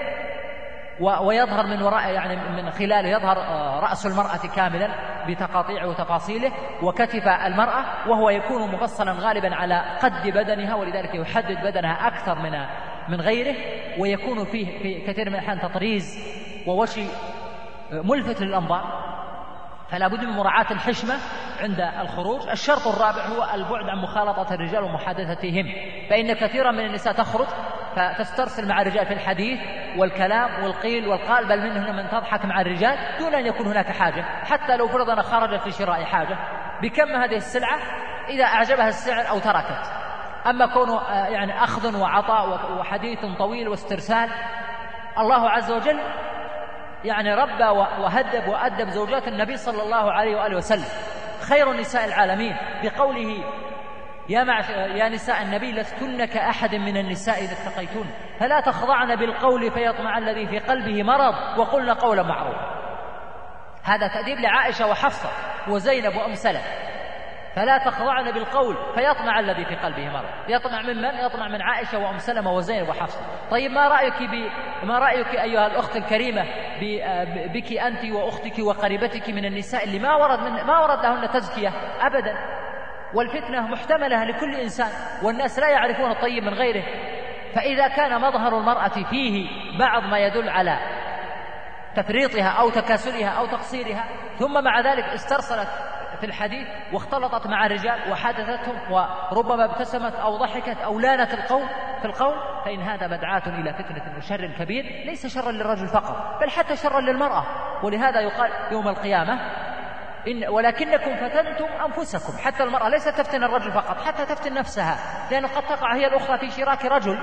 ويظهر من وراء، يعني من خلاله يظهر رأس المرأة كاملا بتقاطيعه وتفاصيله وكتف المرأة، وهو يكون مفصلا غالبا على قد بدنها، ولذلك يحدد بدنها أكثر من من غيره، ويكون فيه في كثير من الأحيان تطريز ووشي ملفت للأنظار. فلا بد من مراعاة الحشمة عند الخروج. الشرط الرابع هو البعد عن مخالطة الرجال ومحادثتهم، فإن كثيرا من النساء تخرج فتسترسل مع الرجال في الحديث والكلام والقيل والقال، بل منهن من تضحك مع الرجال دون أن يكون هناك حاجة، حتى لو فرضنا خرجت في شراء حاجة بكم هذه السلعة إذا أعجبها السعر أو تركت. أما كونه يعني أخذ وعطاء وحديث طويل واسترسال، الله عز وجل يعني ربى وهدب وأدب زوجات النبي صلى الله عليه وآله وسلم، خير نساء العالمين، بقوله: يا, معش... يا نساء النبي لستن كأحد من النساء إذا اتقيتن فلا تخضعن بالقول فيطمع الذي في قلبه مرض وقلن قولا معروفا. هذا تأديب لعائشة وحفصة وزينب وأم سلمة. فلا تخضعن بالقول فيطمع الذي في قلبه مرض. يطمع من من؟ يطمع من عائشة وأم سلمة وزينب وحفصة. طيب ما رأيك ب... ما رأيك أيها الأخت الكريمة ب... بك أنت وأختك وقريبتك من النساء اللي ما ورد من... ما ورد لهن تزكية أبدا، والفتنة محتملة لكل إنسان، والناس لا يعرفون الطيب من غيره. فإذا كان مظهر المرأة فيه بعض ما يدل على تفريطها أو تكاسلها أو تقصيرها، ثم مع ذلك استرسلت في الحديث واختلطت مع الرجال وحدثتهم وربما ابتسمت أو ضحكت أو لانت القول في القول، فإن هذا مدعاة إلى فتنة وشر كبير، ليس شرا للرجل فقط بل حتى شرا للمرأة. ولهذا يقال يوم القيامة: إن ولكنكم فتنتم أنفسكم. حتى المرأة ليست تفتن الرجل فقط، حتى تفتن نفسها، لأنه قد تقع هي الأخرى في شراك رجل،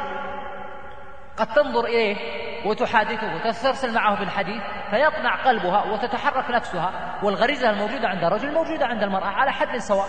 قد تنظر إليه وتحادثه وتسترسل معه بالحديث فيطمع قلبها وتتحرك نفسها، والغريزة الموجودة عند الرجل موجودة عند المرأة على حد سواء.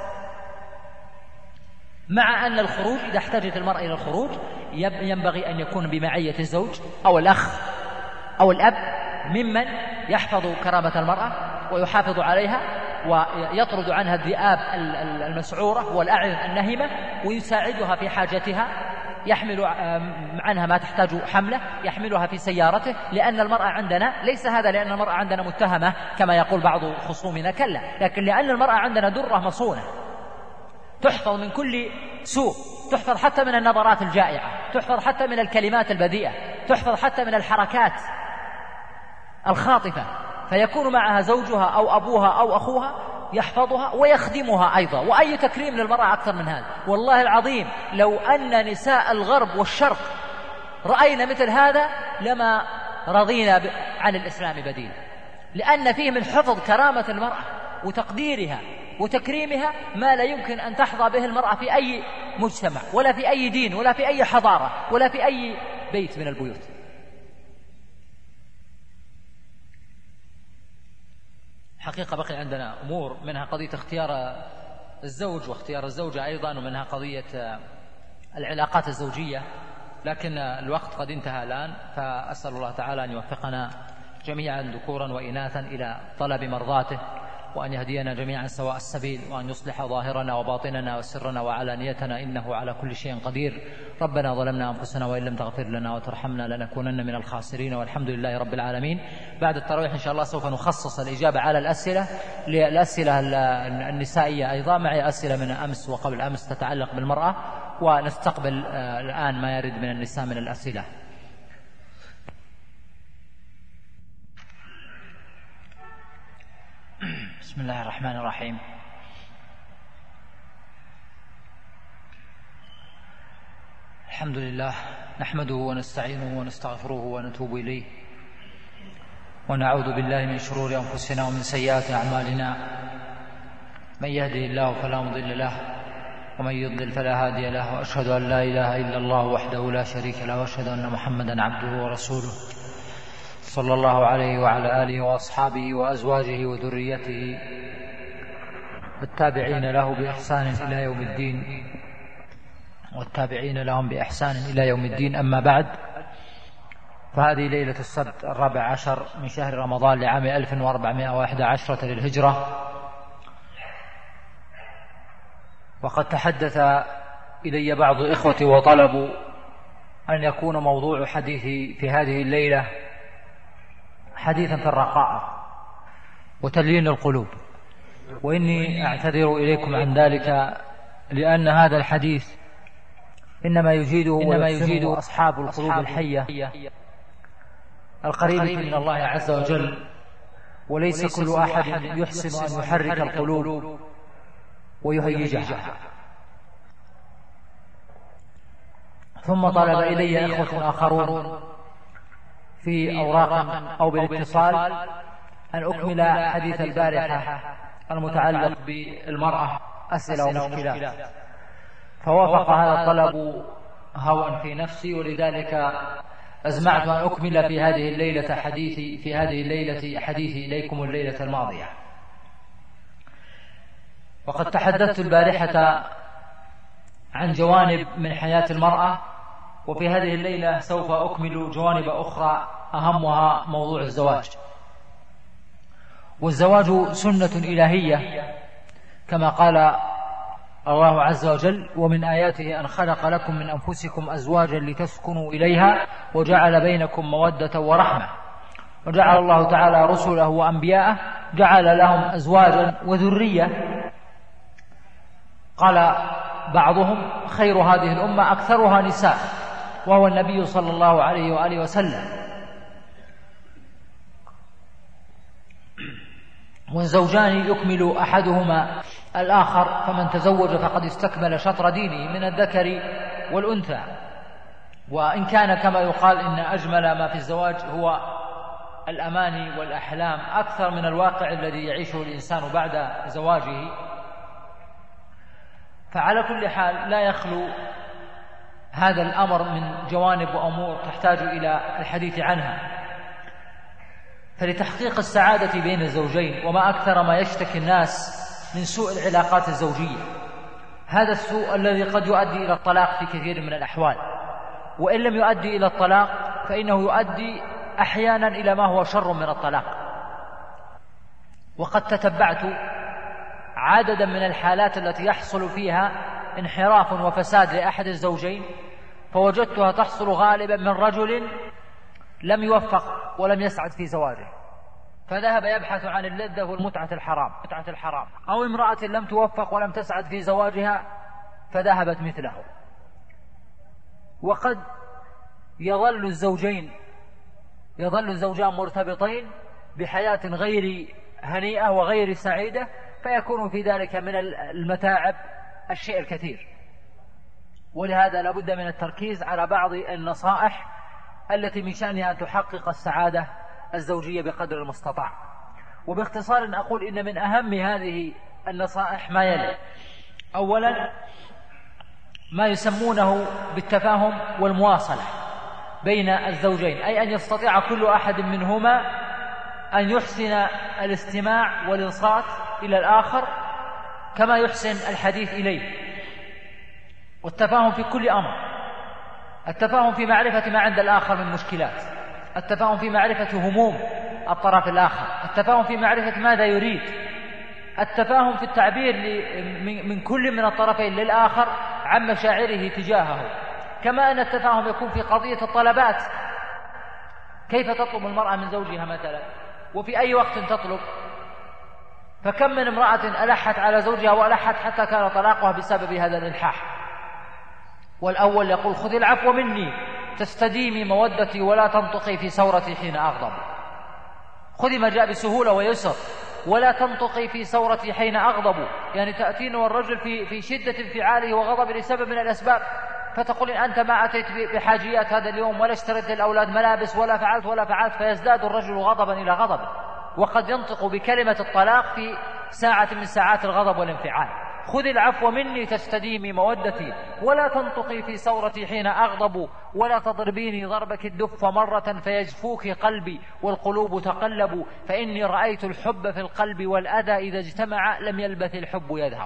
مع أن الخروج إذا احتاجت المرأة إلى الخروج ينبغي أن يكون بمعية الزوج أو الأخ أو الأب ممن يحفظ كرامة المرأة ويحافظ عليها ويطرد عنها الذئاب المسعورة والأعين النهمة، ويساعدها في حاجتها، يحمل عنها ما تحتاج حمله، يحملها في سيارته. لأن المرأة عندنا ليس هذا لأن المرأة عندنا متهمة كما يقول بعض خصومنا، كلا، لكن لأن المرأة عندنا درة مصونة تحفظ من كل سوء، تحفظ حتى من النظرات الجائعة، تحفظ حتى من الكلمات البذيئة، تحفظ حتى من الحركات الخاطفة، فيكون معها زوجها أو أبوها أو أخوها يحفظها ويخدمها أيضا. وأي تكريم للمرأة أكثر من هذا؟ والله العظيم لو أن نساء الغرب والشرق رأينا مثل هذا لما رضينا عن الإسلام بديل، لأن فيه من حفظ كرامة المرأة وتقديرها وتكريمها ما لا يمكن أن تحظى به المرأة في أي مجتمع ولا في أي دين ولا في أي حضارة ولا في أي بيت من البيوت. حقيقة بقي عندنا أمور، منها قضية اختيار الزوج واختيار الزوجة أيضا، ومنها قضية العلاقات الزوجية، لكن الوقت قد انتهى الآن، فأسأل الله تعالى أن يوفقنا جميعا ذكورا وإناثا إلى طلب مرضاته، وأن يهدينا جميعا سواء السبيل، وأن يصلح ظاهرنا وباطننا وسرنا وعلانيتنا، إنه على كل شيء قدير. ربنا ظلمنا أنفسنا وإن لم تغفر لنا وترحمنا لنكونن من الخاسرين، والحمد لله رب العالمين. بعد التراويح إن شاء الله سوف نخصص الإجابة على الأسئلة للأسئلة النسائية أيضا، معي أسئلة من أمس وقبل أمس تتعلق بالمرأة، ونستقبل الآن ما يرد من النساء من الأسئلة. بسم الله الرحمن الرحيم. الحمد لله نحمده ونستعينه ونستغفره ونتوب إليه، ونعوذ بالله من شرور أنفسنا ومن سيئات أعمالنا، من يهده الله فلا مضل له ومن يضلل فلا هادي له، وأشهد أن لا إله إلا الله وحده لا شريك له، وأشهد أن محمدا عبده ورسوله صلى الله عليه وعلى آله وأصحابه وأزواجه وذريته والتابعين له بإحسان إلى يوم الدين والتابعين لهم بإحسان إلى يوم الدين. أما بعد، فهذه ليلة السبت الرابع عشر من شهر رمضان لعام ألف وأربعمائة وأحد عشر للهجرة، وقد تحدث إلي بعض إخوتي وطلبوا أن يكون موضوع حديثي في هذه الليلة حديثا في الرقائق وتليين القلوب، وإني أعتذر إليكم عن ذلك، لأن هذا الحديث إنما يجيده إنما يجيد أصحاب القلوب الحية القريبة من الله عز وجل، وليس كل أحد يحسن أن يحرك القلوب ويهيجها. ثم طلب إلي إخوة آخرون في أوراق أو بالاتصال أن أكمل حديث البارحة المتعلق بالمرأة، أسئلة ومشكلات، فوافق هذا الطلب هوى في نفسي، ولذلك أزمعت أن أكمل في هذه الليلة حديثي في هذه الليلة حديثي إليكم الليلة الماضية. وقد تحدثت البارحة عن جوانب من حياة المرأة، وفي هذه الليلة سوف أكمل جوانب أخرى أهمها موضوع الزواج. والزواج سنة إلهية كما قال الله عز وجل: ومن آياته أن خلق لكم من أنفسكم أزواجا لتسكنوا إليها وجعل بينكم مودة ورحمة. وجعل الله تعالى رسله وأنبياءه جعل لهم أزواجا وذرية. قال بعضهم: خير هذه الأمة أكثرها نساء، وهو النبي صلى الله عليه وآله وسلم. والزوجان يكمل أحدهما الآخر، فمن تزوج فقد استكمل شطر دينه من الذكر والأنثى. وإن كان كما يقال إن أجمل ما في الزواج هو الأماني والأحلام أكثر من الواقع الذي يعيشه الإنسان بعد زواجه، فعلى كل حال لا يخلو هذا الأمر من جوانب وأمور تحتاج إلى الحديث عنها. فلتحقيق السعادة بين الزوجين، وما أكثر ما يشتكي الناس من سوء العلاقات الزوجية، هذا السوء الذي قد يؤدي إلى الطلاق في كثير من الأحوال، وإن لم يؤدي إلى الطلاق فإنه يؤدي أحيانا إلى ما هو شر من الطلاق. وقد تتبعت عددا من الحالات التي يحصل فيها انحراف وفساد لأحد الزوجين، فوجدتها تحصل غالبا من رجل لم يوفق ولم يسعد في زواجه، فذهب يبحث عن اللذة والمتعة الحرام متعة الحرام، أو امرأة لم توفق ولم تسعد في زواجها، فذهبت مثله. وقد يظل الزوجين يظل الزوجان مرتبطين بحياة غير هنيئة وغير سعيدة، فيكون في ذلك من المتاعب الشيء الكثير. ولهذا لابد من التركيز على بعض النصائح التي من شأنها أن تحقق السعادة الزوجية بقدر المستطاع. وباختصار أقول إن من أهم هذه النصائح ما يلي: أولا ما يسمونه بالتفاهم والمواصلة بين الزوجين، أي أن يستطيع كل أحد منهما أن يحسن الاستماع والإنصات إلى الآخر كما يحسن الحديث إليه، والتفاهم في كل أمر، التفاهم في معرفة ما عند الآخر من مشكلات، التفاهم في معرفة هموم الطرف الآخر، التفاهم في معرفة ماذا يريد، التفاهم في التعبير من كل من الطرفين للآخر عن مشاعره تجاهه. كما أن التفاهم يكون في قضية الطلبات، كيف تطلب المرأة من زوجها مثلا، وفي أي وقت تطلب. فكم من امرأة ألحت على زوجها وألحت حتى كان طلاقها بسبب هذا الإلحاح. والأول يقول: خذي العفو مني تستديمي مودتي ولا تنطقي في ثورتي حين أغضب. خذي ما جاء بسهولة ويسر، ولا تنطقي في ثورتي حين أغضب، يعني تأتين والرجل في في شدة انفعاله وغضب لسبب من الأسباب، فتقول أنت ما أتيت بحاجيات هذا اليوم ولا اشتريت للأولاد ملابس ولا فعلت ولا فعلت، فيزداد الرجل غضبا إلى غضب، وقد ينطق بكلمة الطلاق في ساعة من ساعات الغضب والانفعال. خذي العفو مني تستديمي مودتي ولا تنطقي في ثورتي حين أغضب، ولا تضربيني ضربك الدف مرة فيجفوك قلبي والقلوب تقلب، فإني رأيت الحب في القلب والأذى إذا اجتمع لم يلبث الحب يذهب.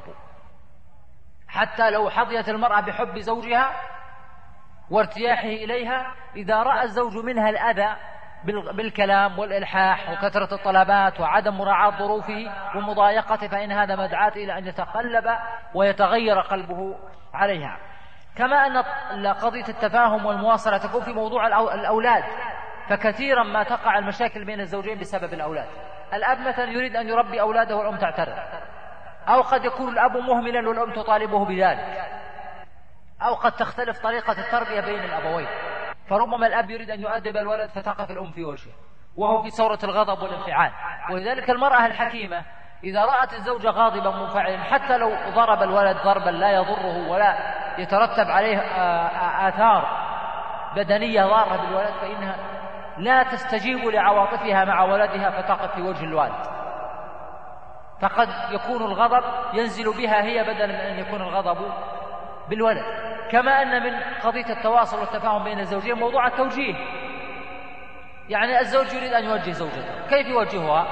حتى لو حظيت المرأة بحب زوجها وارتياحه إليها، إذا رأى الزوج منها الأذى بالكلام والإلحاح وكثرة الطلبات وعدم مراعاة ظروفه ومضايقته، فإن هذا مدعاة إلى أن يتقلب ويتغير قلبه عليها. كما أن قضية التفاهم والمواصلة تكون في موضوع الأولاد، فكثيرا ما تقع المشاكل بين الزوجين بسبب الأولاد. الأب مثلا يريد أن يربي أولاده والأم تعترض، أو قد يكون الأب مهملا والأم تطالبه بذلك، أو قد تختلف طريقة التربية بين الأبوين، فربما الأب يريد أن يؤدب الولد فتقف الأم في وجهه وهو في ثورة الغضب والانفعال. ولذلك المرأة الحكيمة إذا رأت الزوج غاضبا منفعلا، حتى لو ضرب الولد ضربا لا يضره ولا يترتب عليه آثار بدنية ضارة بالولد، فإنها لا تستجيب لعواطفها مع ولدها فتقف في وجه الوالد، فقد يكون الغضب ينزل بها هي بدلا من أن يكون الغضب بالولد. كما أن من قضية التواصل والتفاهم بين الزوجين موضوع التوجيه، يعني الزوج يريد أن يوجه زوجته، كيف يوجهها؟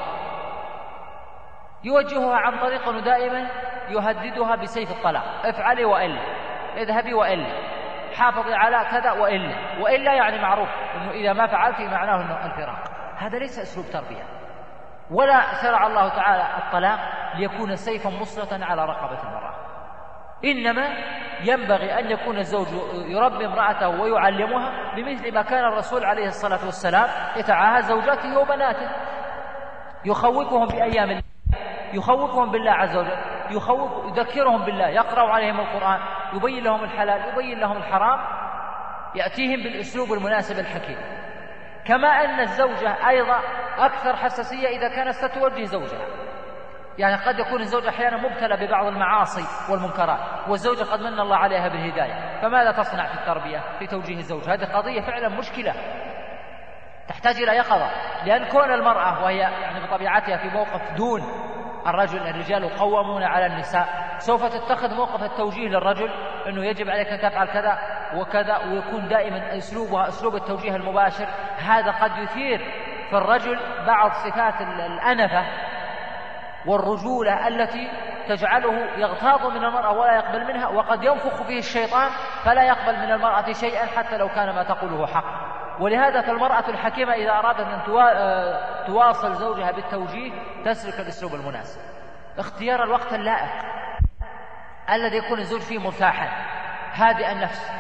يوجهها عن طريق أنه دائما يهددها بسيف الطلاق: افعلي وإلا، اذهبي وإلا، حافظي على كذا وإلا، وإلا يعني معروف أنه إذا ما فعلتي معناه أنه الفراق. هذا ليس أسلوب تربية، ولا شرع الله تعالى الطلاق ليكون سيفا مسلطا على رقبة المرأة، إنما ينبغي أن يكون الزوج يربي امرأته ويعلمها بمثل ما كان الرسول عليه الصلاة والسلام يتعاهد زوجاته وبناته، يخوفهم بأيام الله، يخوفهم بالله عز وجل، يخوف يذكرهم بالله، يقرأ عليهم القرآن، يبين لهم الحلال، يبين لهم الحرام، يأتيهم بالأسلوب المناسب الحكيم. كما أن الزوجة أيضا أكثر حساسية إذا كانت ستوجه زوجها، يعني قد يكون الزوج أحيانا مبتلى ببعض المعاصي والمنكرات، والزوجة قد من الله عليها بالهداية، فماذا تصنع في التربية في توجيه الزوج؟ هذه قضية فعلا مشكلة تحتاج إلى يقظة، لأن كون المرأة وهي يعني بطبيعتها في موقف دون الرجل، الرجال قوامون على النساء، سوف تتخذ موقف التوجيه للرجل أنه يجب عليك أن تفعل كذا وكذا، ويكون دائما أسلوبها أسلوب التوجيه المباشر. هذا قد يثير في الرجل بعض صفات الأنفة والرجولة التي تجعله يغتاظ من المرأة ولا يقبل منها، وقد ينفخ فيه الشيطان فلا يقبل من المرأة شيئا حتى لو كان ما تقوله حق. ولهذا فالمرأة الحكيمة إذا أرادت أن تواصل زوجها بالتوجيه تسلك الأسلوب المناسب، اختيار الوقت اللائق الذي يكون الزوج فيه مرتاحا هادئ النفس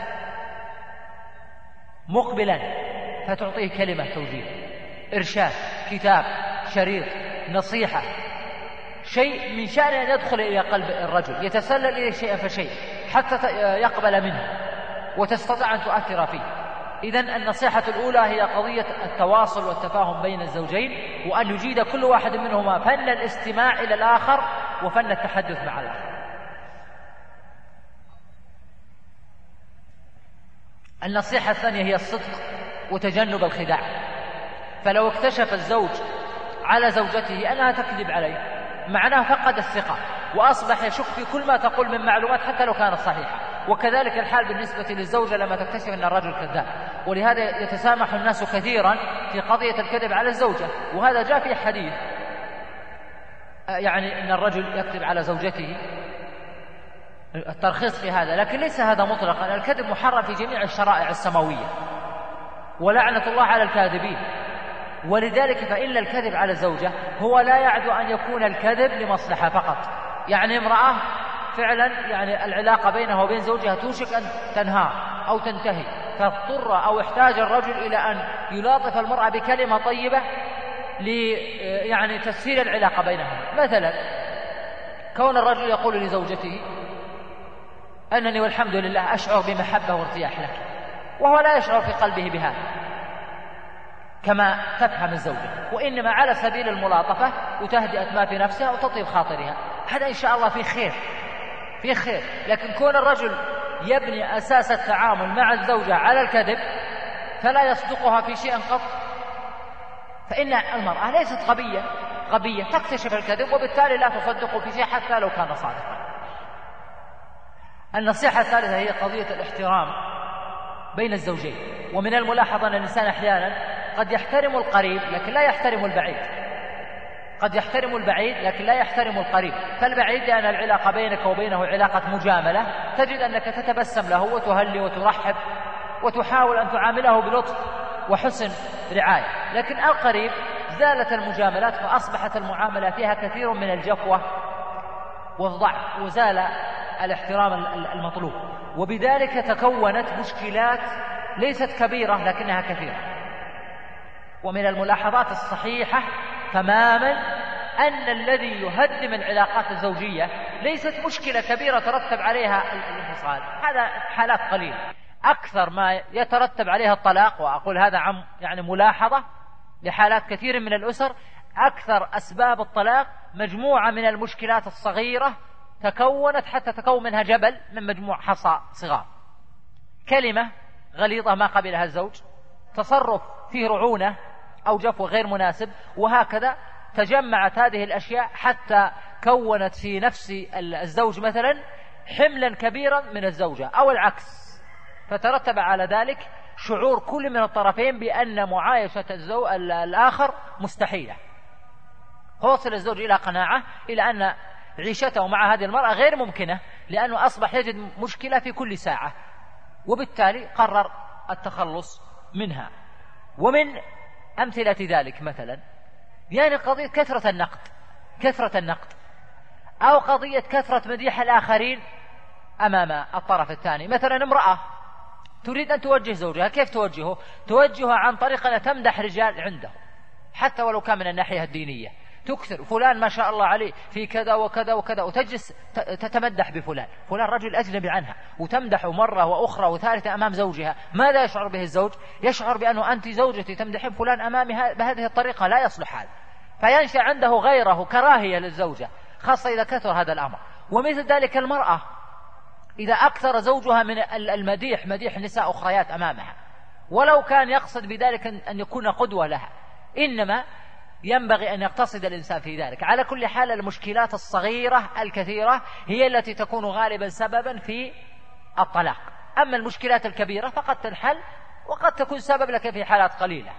مقبلا، فتعطيه كلمة توجيه، إرشاد، كتاب، شريط، نصيحة، شيء من شأن أن يدخل إلى قلب الرجل، يتسلل إليه شيئا فشيء حتى يقبل منه وتستطيع أن تؤثر فيه. إذن النصيحة الأولى هي قضية التواصل والتفاهم بين الزوجين، وأن يجيد كل واحد منهما فن الاستماع إلى الآخر وفن التحدث مع الآخر. النصيحة الثانية هي الصدق وتجنب الخداع. فلو اكتشف الزوج على زوجته أنها تكذب عليه معناه فقد الثقة وأصبح يشك في كل ما تقول من معلومات حتى لو كانت صحيحة. وكذلك الحال بالنسبة للزوجة لما تكتشف أن الرجل كذاب. ولهذا يتسامح الناس كثيرا في قضية الكذب على الزوجة، وهذا جاء في حديث يعني أن الرجل يكذب على زوجته، الترخيص في هذا، لكن ليس هذا مطلقا. الكذب محرم في جميع الشرائع السماوية، ولعنة الله على الكاذبين. ولذلك فإن الكذب على الزوجة هو لا يعد أن يكون الكذب لمصلحة فقط. يعني امرأة فعلا يعني العلاقة بينها وبين زوجها توشك أن تنهار أو تنتهي، فاضطر أو احتاج الرجل إلى أن يلاطف المرأة بكلمة طيبة لي يعني تسهيل العلاقة بينهم. مثلا كون الرجل يقول لزوجته أنني والحمد لله أشعر بمحبة وارتياح لك، وهو لا يشعر في قلبه بهذا كما تفهم الزوجة، وإنما على سبيل الملاطفة وتهدئة ما في نفسها وتطيب خاطرها، هذا إن شاء الله في خير في خير. لكن كون الرجل يبني أساس التعامل مع الزوجة على الكذب فلا يصدقها في شيء قط، فإن المرأة ليست غبية غبية تكتشف الكذب وبالتالي لا تصدقه في شيء حتى لو كان صادقا. النصيحة الثالثة هي قضية الاحترام بين الزوجين. ومن الملاحظة أن الإنسان أحيانا قد يحترم القريب لكن لا يحترم البعيد، قد يحترم البعيد لكن لا يحترم القريب. فالبعيد لأن العلاقة بينك وبينه علاقة مجاملة، تجد أنك تتبسم له وتهلي وترحب وتحاول أن تعامله بلطف وحسن رعاية. لكن القريب زالت المجاملات فأصبحت المعاملة فيها كثير من الجفوة والضعف، وزال الاحترام المطلوب، وبذلك تكونت مشكلات ليست كبيرة لكنها كثيرة. ومن الملاحظات الصحيحة تماما أن الذي يهدم العلاقات الزوجية ليست مشكلة كبيرة ترتب عليها الانفصال، هذا حالات قليلة. أكثر ما يترتب عليها الطلاق، وأقول هذا عم يعني ملاحظة لحالات كثير من الأسر، أكثر أسباب الطلاق مجموعة من المشكلات الصغيرة تكونت حتى تكون منها جبل من مجموع حصى صغار. كلمة غليظة ما قبلها الزوج، تصرف فيه رعونة أو جفو غير مناسب، وهكذا تجمعت هذه الأشياء حتى كونت في نفس الزوج مثلا حملا كبيرا من الزوجة أو العكس، فترتب على ذلك شعور كل من الطرفين بأن معايشة الزوج الآخر مستحيلة. وصل الزوج إلى قناعة إلى أن عيشته مع هذه المرأة غير ممكنة، لأنه أصبح يجد مشكلة في كل ساعة، وبالتالي قرر التخلص منها. ومن أمثلة ذلك مثلا يعني قضية كثرة النقد كثرة النقد أو قضية كثرة مديح الآخرين أمام الطرف الثاني. مثلا امرأة تريد أن توجه زوجها، كيف توجهه؟ توجهه عن طريق أن تمدح رجال عنده حتى ولو كان من الناحية الدينية، تكثر فلان ما شاء الله عليه في كذا وكذا وكذا، وتجلس تتمدح بفلان، فلان رجل أجنبي عنها، وتمدحه مرة وأخرى وثالثة أمام زوجها. ماذا يشعر به الزوج؟ يشعر بأنه أنت زوجتي تمدحين فلان أمامها بهذه الطريقة، لا يصلح هذا، فينشأ عنده غيره كراهية للزوجة، خاصة إذا كثر هذا الأمر. ومثل ذلك المرأة إذا أكثر زوجها من المديح مديح نساء أخريات أمامها، ولو كان يقصد بذلك أن يكون قدوة لها، إنما ينبغي أن يقتصد الإنسان في ذلك. على كل حال المشكلات الصغيرة الكثيرة هي التي تكون غالبا سببا في الطلاق، أما المشكلات الكبيرة فقد تنحل وقد تكون سبب لك في حالات قليلة.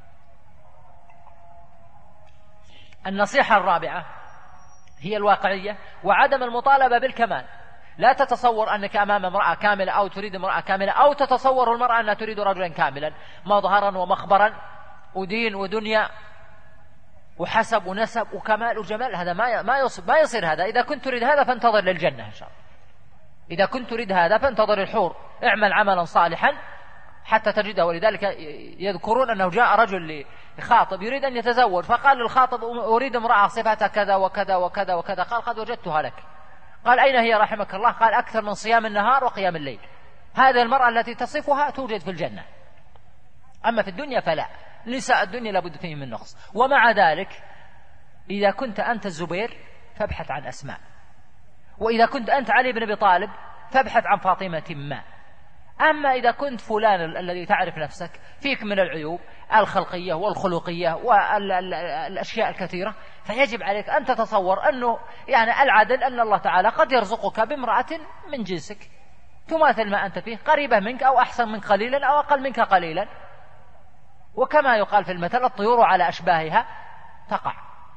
النصيحة الرابعة هي الواقعية وعدم المطالبة بالكمال. لا تتصور أنك أمام امرأة كاملة أو تريد امرأة كاملة، أو تتصور المرأة أنها تريد رجلا كاملا مظهرا ومخبرا ودين ودنيا وحسب ونسب وكمال وجمال. هذا ما ما يصير ما يصير هذا. إذا كنت تريد هذا فانتظر للجنة إن شاء الله. إذا كنت تريد هذا فانتظر الحور، اعمل عملا صالحا حتى تجده. ولذلك يذكرون أنه جاء رجل لخاطب يريد أن يتزوج، فقال للخاطب أريد امرأة صفتها كذا وكذا وكذا وكذا. قال قد وجدتها لك. قال أين هي رحمك الله؟ قال أكثر من صيام النهار وقيام الليل. هذه المرأة التي تصفها توجد في الجنة. أما في الدنيا فلا، نساء الدنيا لابد فيه من نقص. ومع ذلك إذا كنت أنت الزبير فابحث عن أسماء، وإذا كنت أنت علي بن أبي طالب فابحث عن فاطمة ما. أما إذا كنت فلان الذي تعرف نفسك فيك من العيوب الخلقية والخلقية والأشياء الكثيرة، فيجب عليك أن تتصور أنه يعني العدل أن الله تعالى قد يرزقك بامرأة من جنسك تماثل ما أنت فيه، قريبة منك أو أحسن منك قليلا أو أقل منك قليلا. وكما يقال في المثل الطيور على أشباهها تقع.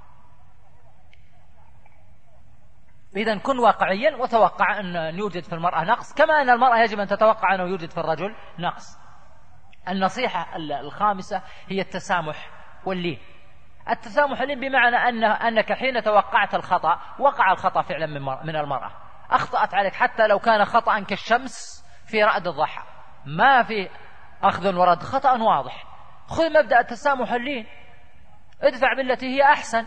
إذن كن واقعيا وتوقع أن يوجد في المرأة نقص، كما أن المرأة يجب أن تتوقع أنه يوجد في الرجل نقص. النصيحة الخامسة هي التسامح واللين. التسامح واللين بمعنى أن أنك حين توقعت الخطأ، وقع الخطأ فعلا من المرأة، أخطأت عليك حتى لو كان خطأ كالشمس في رأد الضحى، ما في أخذ ورد، خطأ واضح. خذ مبدأ التسامح واللين، ادفع بالتي هي أحسن،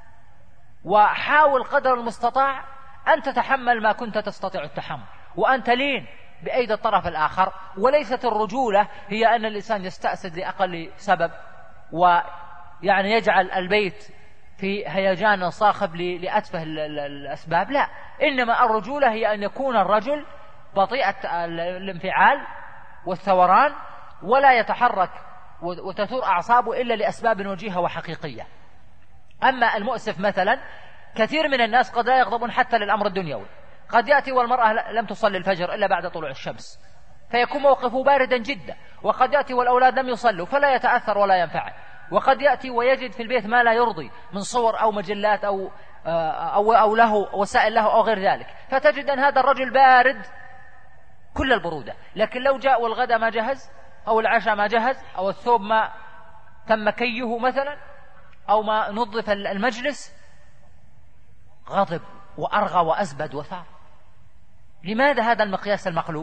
وحاول قدر المستطاع أن تتحمل ما كنت تستطيع التحمل، وأن تلين بأيدي الطرف الآخر. وليست الرجولة هي أن الإنسان يستأسد لأقل سبب ويعني يجعل البيت في هيجان صاخب لأتفه الأسباب، لا، إنما الرجولة هي أن يكون الرجل بطيء الانفعال والثوران، ولا يتحرك وتثور أعصابه إلا لأسباب وجيهة وحقيقية. أما المؤسف مثلا كثير من الناس قد لا يغضبون حتى للأمر الدنيوي، قد يأتي والمرأة لم تصلي الفجر إلا بعد طلوع الشمس فيكون موقفه باردا جدا، وقد يأتي والأولاد لم يصلوا فلا يتأثر ولا ينفعل، وقد يأتي ويجد في البيت ما لا يرضي من صور أو مجلات أو, أو, أو له وسائل له أو غير ذلك، فتجد أن هذا الرجل بارد كل البرودة. لكن لو جاء والغداء ما جهز أو العشاء ما جهز أو الثوب ما تم كيه مثلا أو ما نظف المجلس، غضب وأرغى وأزبد وثار. لماذا هذا المقياس المقلوب؟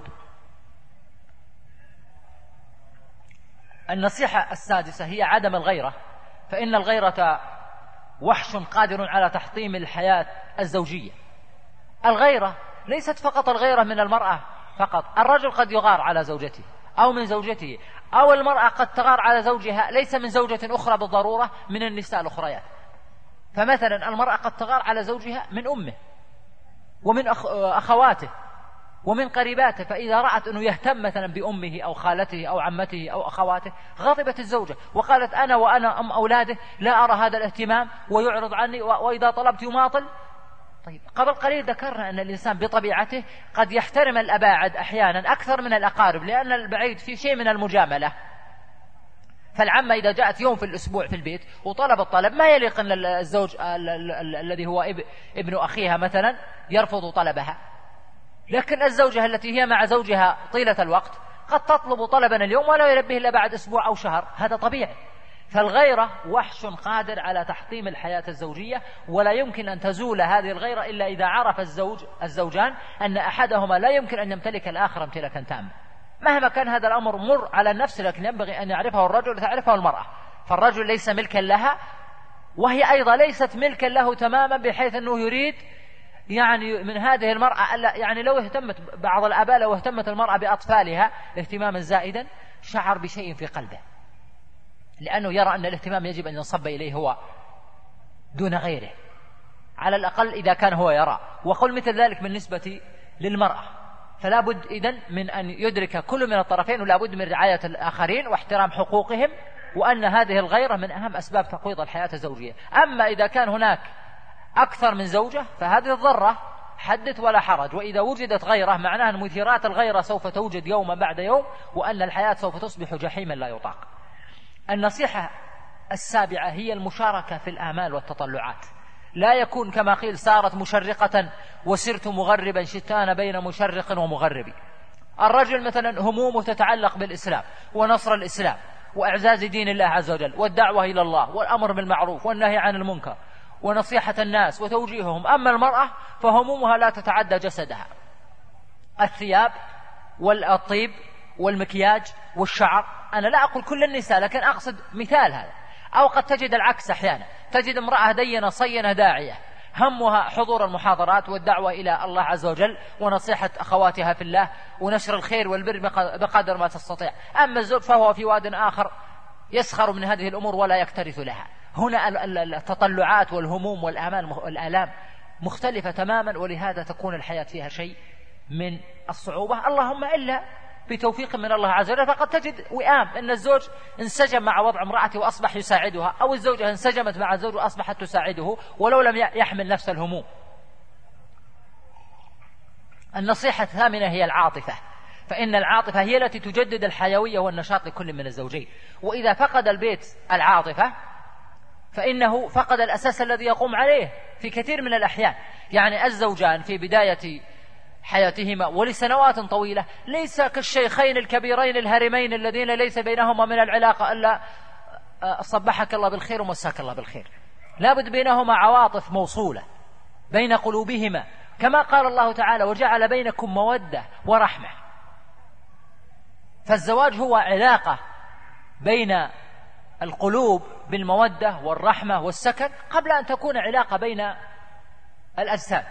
النصيحة السادسة هي عدم الغيرة، فإن الغيرة وحش قادر على تحطيم الحياة الزوجية. الغيرة ليست فقط الغيرة من المرأة فقط، الرجل قد يغار على زوجته أو من زوجته، أو المرأة قد تغار على زوجها ليس من زوجة أخرى بالضرورة من النساء الأخريات. فمثلا المرأة قد تغار على زوجها من أمه ومن أخواته ومن قريباته، فإذا رأت أنه يهتم مثلا بأمه أو خالته أو عمته أو أخواته غضبت الزوجة وقالت أنا وأنا أم أولاده لا أرى هذا الاهتمام ويعرض عني، وإذا طلبت يماطل. طيب قبل قليل ذكرنا أن الإنسان بطبيعته قد يحترم الأباعد أحيانا أكثر من الأقارب، لأن البعيد في شيء من المجاملة. فالعمة إذا جاءت يوم في الأسبوع في البيت وطلب الطلب ما يليق أن الزوج الذي هو ابن أخيها مثلا يرفض طلبها، لكن الزوجة التي هي مع زوجها طيلة الوقت قد تطلب طلبا اليوم ولا يلبيه إلا بعد أسبوع أو شهر، هذا طبيعي. فالغيرة وحش قادر على تحطيم الحياة الزوجية، ولا يمكن أن تزول هذه الغيرة إلا إذا عرف الزوج الزوجان أن أحدهما لا يمكن أن يمتلك الآخر امتلاكا تاما. مهما كان هذا الأمر مر على النفس، لكن ينبغي أن يعرفه الرجل وتعرفه المرأة. فالرجل ليس ملكا لها، وهي أيضا ليست ملكا له تماما، بحيث أنه يريد يعني من هذه المرأة، يعني لو اهتمت بعض الآباء لو اهتمت المرأة بأطفالها اهتماما زائدا شعر بشيء في قلبه، لأنه يرى أن الاهتمام يجب أن ينصب إليه هو دون غيره، على الأقل إذا كان هو يرى. وقل مثل ذلك بالنسبة للمرأة، فلا بد إذن من أن يدرك كل من الطرفين، ولا بد من رعاية الآخرين واحترام حقوقهم، وأن هذه الغيرة من أهم أسباب تقويض الحياة الزوجية. أما إذا كان هناك أكثر من زوجة فهذه الضرة حدث ولا حرج، وإذا وجدت غيرة معناها أن مثيرات الغيرة سوف توجد يوما بعد يوم، وأن الحياة سوف تصبح جحيما لا يطاق. النصيحة السابعة هي المشاركة في الآمال والتطلعات. لا يكون كما قيل سارت مشرقة وسرت مغربا شتان بين مشرق ومغرب. الرجل مثلا همومه تتعلق بالإسلام ونصر الإسلام وإعزاز دين الله عز وجل والدعوة إلى الله والأمر بالمعروف والنهي عن المنكر ونصيحة الناس وتوجيههم. أما المرأة فهمومها لا تتعدى جسدها، الثياب والطيب والمكياج والشعر. أنا لا أقول كل النساء، لكن أقصد مثال هذا. أو قد تجد العكس أحيانا، تجد امرأة دينة صينة داعية همها حضور المحاضرات والدعوة إلى الله عز وجل ونصيحة أخواتها في الله ونشر الخير والبر بقدر ما تستطيع. أما الزوج فهو في واد آخر يسخر من هذه الأمور ولا يكترث لها. هنا التطلعات والهموم والآمال والآلام مختلفة تماما، ولهذا تكون الحياة فيها شيء من الصعوبة، اللهم إلا بتوفيق من الله عز وجل. فقد تجد وئام أن الزوج انسجم مع وضع امرأته وأصبح يساعدها، أو الزوجة انسجمت مع الزوج وأصبحت تساعده ولو لم يحمل نفس الهموم. النصيحة الثامنة هي العاطفة، فإن العاطفة هي التي تجدد الحيوية والنشاط لكل من الزوجين. وإذا فقد البيت العاطفة فإنه فقد الأساس الذي يقوم عليه في كثير من الأحيان. يعني الزوجان في بداية حياتهما ولسنوات طويلة ليس كالشيخين الكبيرين الهرمين الذين ليس بينهما من العلاقة إلا صبحك الله بالخير ومساك الله بالخير. لابد بينهما عواطف موصولة بين قلوبهما، كما قال الله تعالى وجعل بينكم مودة ورحمة. فالزواج هو علاقة بين القلوب بالمودة والرحمة والسكن قبل أن تكون علاقة بين الأجساد.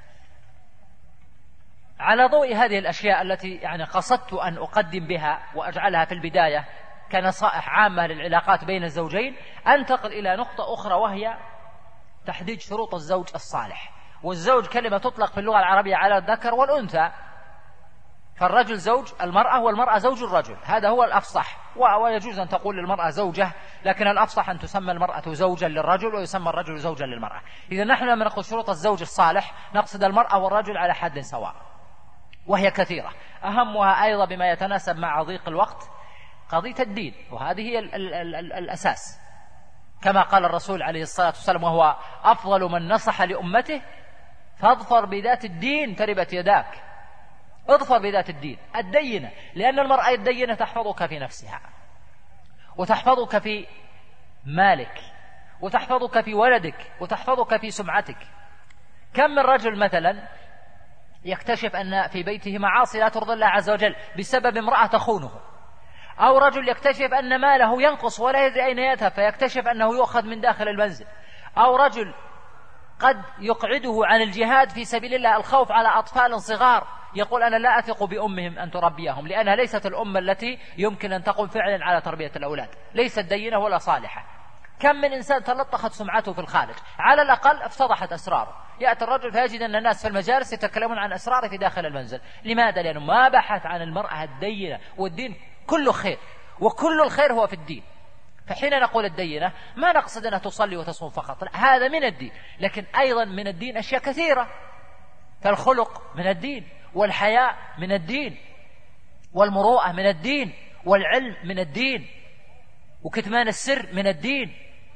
على ضوء هذه الأشياء التي يعني قصدت أن أقدم بها وأجعلها في البداية كنصائح عامة للعلاقات بين الزوجين، أنتقل إلى نقطة أخرى وهي تحديد شروط الزوج الصالح. والزوج كلمة تطلق في اللغة العربية على الذكر والأنثى، فالرجل زوج المرأة والمرأة زوج الرجل، هذا هو الأفصح. ويجوز أن تقول للمرأة زوجة، لكن الأفصح أن تسمى المرأة زوجا للرجل ويسمى الرجل زوجا للمرأة. إذا نحن لما نقول شروط الزوج الصالح نقصد المرأة والرجل على حد سواء، وهي كثيرة. أهمها أيضا بما يتناسب مع ضيق الوقت قضية الدين، وهذه هي ال ال ال ال الأساس، كما قال الرسول عليه الصلاة والسلام وهو أفضل من نصح لأمته: فاظفر بذات الدين تربت يداك. اظفر بذات الدين الدينة، لأن المرأة الدينة تحفظك في نفسها وتحفظك في مالك وتحفظك في ولدك وتحفظك في سمعتك. كم من رجل مثلا يكتشف أن في بيته معاصي لا ترضي الله عز وجل بسبب امرأة تخونه، أو رجل يكتشف أن ماله ينقص ولا يدري أين يذهب فيكتشف أنه يؤخذ من داخل المنزل، أو رجل قد يقعده عن الجهاد في سبيل الله الخوف على أطفال صغار، يقول أنا لا أثق بأمهم أن تربيهم لأنها ليست الأم التي يمكن أن تقوم فعلا على تربية الأولاد، ليست دينة ولا صالحة. كم من إنسان تلطخت سمعته في الخارج، على الأقل افتضحت أسراره، يأتي الرجل فيجد أن الناس في المجالس يتكلمون عن أسراره في داخل المنزل. لماذا؟ لأنه ما بحث عن المرأة الدينة، والدين كله خير، وكل الخير هو في الدين. فحين نقول الدينة ما نقصد أنها تصلي وتصوم فقط، لا، هذا من الدين، لكن أيضا من الدين أشياء كثيرة. فالخلق من الدين، والحياء من الدين، والمروءة من الدين، والعلم من الدين، وكتمان السر من الدين.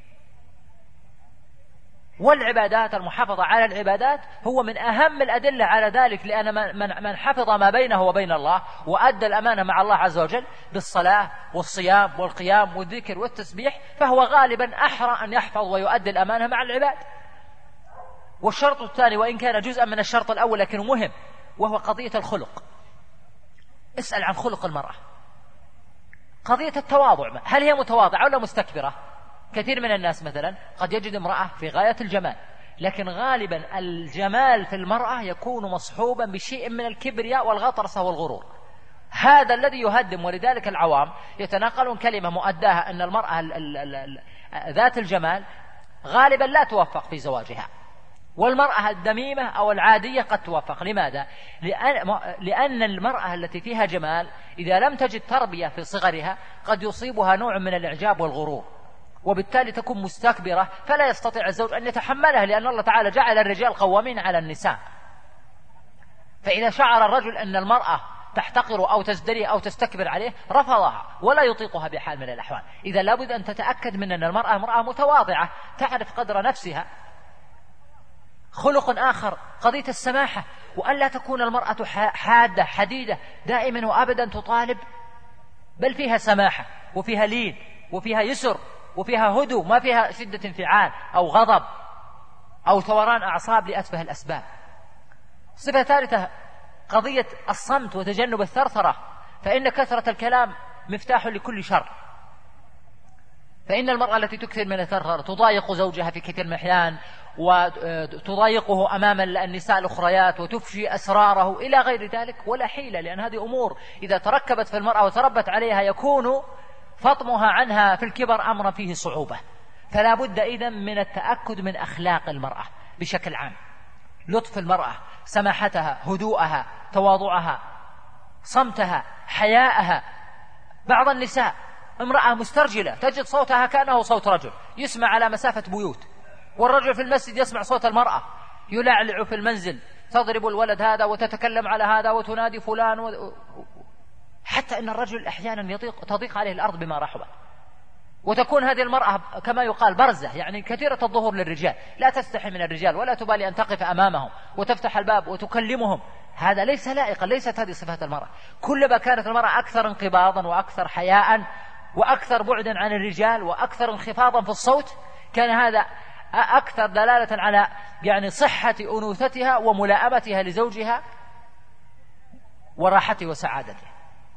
والعبادات، المحافظة على العبادات هو من أهم الأدلة على ذلك، لأن من من حفظ ما بينه وبين الله وأدى الأمانة مع الله عز وجل بالصلاة والصيام والقيام والذكر والتسبيح فهو غالبا أحرى أن يحفظ ويؤدي الأمانة مع العباد. والشرط الثاني وإن كان جزءا من الشرط الأول لكنه مهم، وهو قضية الخلق. اسأل عن خلق المرأة. قضية التواضع، هل هي متواضعة ولا مستكبرة؟ كثير من الناس مثلا قد يجد امرأة في غاية الجمال، لكن غالبا الجمال في المرأة يكون مصحوبا بشيء من الكبرياء والغطرسة والغرور، هذا الذي يهدم. ولذلك العوام يتناقلون كلمة مؤداها أن المرأة ذات الجمال غالبا لا توفق في زواجها، والمرأة الدميمة أو العادية قد توفق. لماذا؟ لأن, لأن المرأة التي فيها جمال إذا لم تجد تربية في صغرها قد يصيبها نوع من الإعجاب والغرور، وبالتالي تكون مستكبرة فلا يستطيع الزوج أن يتحملها، لأن الله تعالى جعل الرجال قوامين على النساء. فإذا شعر الرجل أن المرأة تحتقر أو تزدري أو تستكبر عليه رفضها ولا يطيقها بحال من الأحوال. إذا لابد أن تتأكد من أن المرأة امرأة متواضعة تعرف قدر نفسها. خلق آخر قضية السماحة، وأن لا تكون المرأة حادة حديدة دائما وأبدا تطالب، بل فيها سماحة وفيها لين وفيها يسر وفيها هدوء، ما فيها شدة انفعال أو غضب أو ثوران أعصاب لأتفه الأسباب. صفة ثالثة قضية الصمت وتجنب الثرثرة، فإن كثرة الكلام مفتاح لكل شر. فإن المرأة التي تكثر من الثرثرة تضايق زوجها في كثير من الأحيان وتضايقه أمام النساء الأخريات وتفشي أسراره إلى غير ذلك، ولا حيلة، لأن هذه أمور إذا تركبت في المرأة وتربت عليها يكون فطمها عنها في الكبر أمرا فيه صعوبة. فلا بد إذن من التأكد من أخلاق المرأة بشكل عام، لطف المرأة، سماحتها، هدوءها، تواضعها، صمتها، حياءها. بعض النساء امرأة مسترجلة تجد صوتها كأنه صوت رجل يسمع على مسافة بيوت، والرجل في المسجد يسمع صوت المرأة يلعلع في المنزل، تضرب الولد هذا وتتكلم على هذا وتنادي فلان و... حتى إن الرجل أحيانا يضيق تضيق عليه الأرض بما رحبت، وتكون هذه المرأة كما يقال برزة، يعني كثيرة الظهور للرجال، لا تستحي من الرجال ولا تبالي أن تقف أمامهم وتفتح الباب وتكلمهم. هذا ليس لائقا، ليست هذه صفات المرأة. كلما كانت المرأة أكثر انقباضا وأكثر حياء وأكثر بعدا عن الرجال وأكثر انخفاضا في الصوت، كان هذا أكثر دلالة على يعني صحة أنوثتها وملائمتها لزوجها وراحته وسعادته.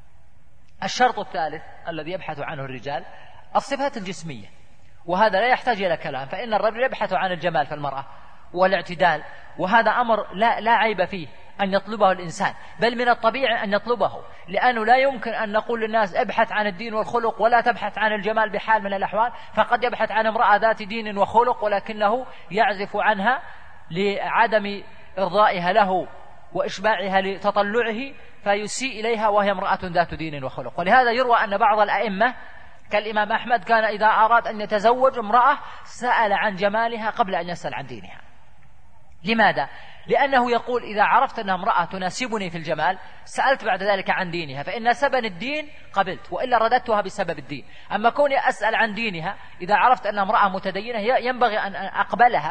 الشرط الثالث الذي يبحث عنه الرجال الصفات الجسمية، وهذا لا يحتاج إلى كلام، فإن الرجل يبحث عن الجمال في المرأة والاعتدال، وهذا أمر لا, لا عيب فيه أن يطلبه الإنسان، بل من الطبيعي أن يطلبه، لأنه لا يمكن أن نقول للناس ابحث عن الدين والخلق ولا تبحث عن الجمال بحال من الأحوال. فقد يبحث عن امرأة ذات دين وخلق ولكنه يعزف عنها لعدم إرضائها له وإشباعها لتطلعه فيسيء إليها وهي امرأة ذات دين وخلق. ولهذا يروى أن بعض الأئمة كالإمام أحمد كان إذا أراد أن يتزوج امرأة سأل عن جمالها قبل أن يسأل عن دينها. لماذا؟ لأنه يقول إذا عرفت أنها امرأة تناسبني في الجمال سألت بعد ذلك عن دينها، فإن ناسبني الدين قبلت وإلا رددتها بسبب الدين. أما كوني أسأل عن دينها إذا عرفت أنها امرأة متدينة ينبغي أن أقبلها،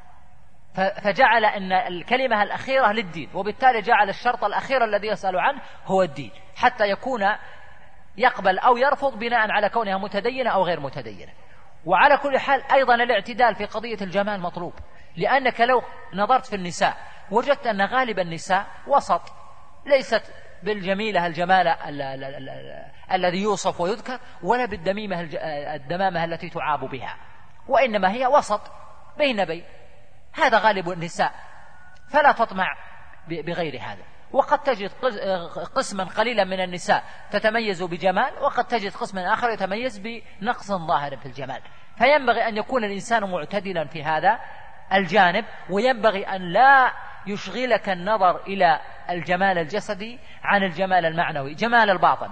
فجعل أن الكلمة الأخيرة للدين، وبالتالي جعل الشرط الأخير الذي يسأل عنه هو الدين، حتى يكون يقبل أو يرفض بناء على كونها متدينة أو غير متدينة. وعلى كل حال أيضا الاعتدال في قضية الجمال مطلوب، لأنك لو نظرت في النساء وجدت أن غالب النساء وسط، ليست بالجميلة الجمال الذي يوصف ويذكر ولا بالدميمة الدمامة التي تعاب بها، وإنما هي وسط بين بين. هذا غالب النساء، فلا تطمع بغير هذا. وقد تجد قسما قليلا من النساء تتميز بجمال، وقد تجد قسما آخر يتميز بنقص ظاهر في الجمال. فينبغي أن يكون الإنسان معتدلا في هذا الجانب، وينبغي أن لا يشغلك النظر إلى الجمال الجسدي عن الجمال المعنوي، جمال الباطن.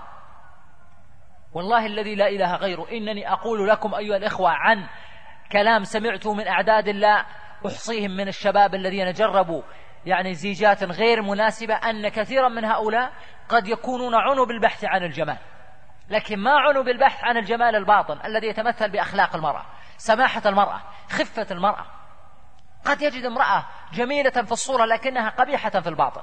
والله الذي لا إله غيره إنني أقول لكم أيها الإخوة عن كلام سمعته من أعداد لا أحصيهم من الشباب الذين جربوا يعني زيجات غير مناسبة، أن كثيرا من هؤلاء قد يكونون عنوا بالبحث عن الجمال، لكن ما عنوا بالبحث عن الجمال الباطن الذي يتمثل بأخلاق المرأة، سماحة المرأة، خفة المرأة. قد يجد امرأة جميلة في الصورة لكنها قبيحة في الباطن،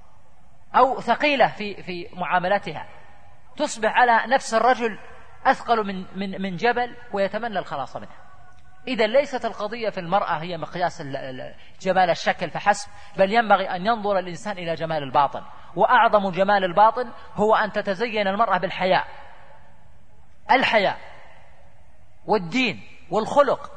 أو ثقيلة في في معاملتها، تصبح على نفس الرجل أثقل من من من جبل ويتمنى الخلاص منها. إذا ليست القضية في المرأة هي مقياس جمال الشكل فحسب، بل ينبغي أن ينظر الإنسان إلى جمال الباطن. وأعظم جمال الباطن هو أن تتزين المرأة بالحياء، الحياء والدين والخلق.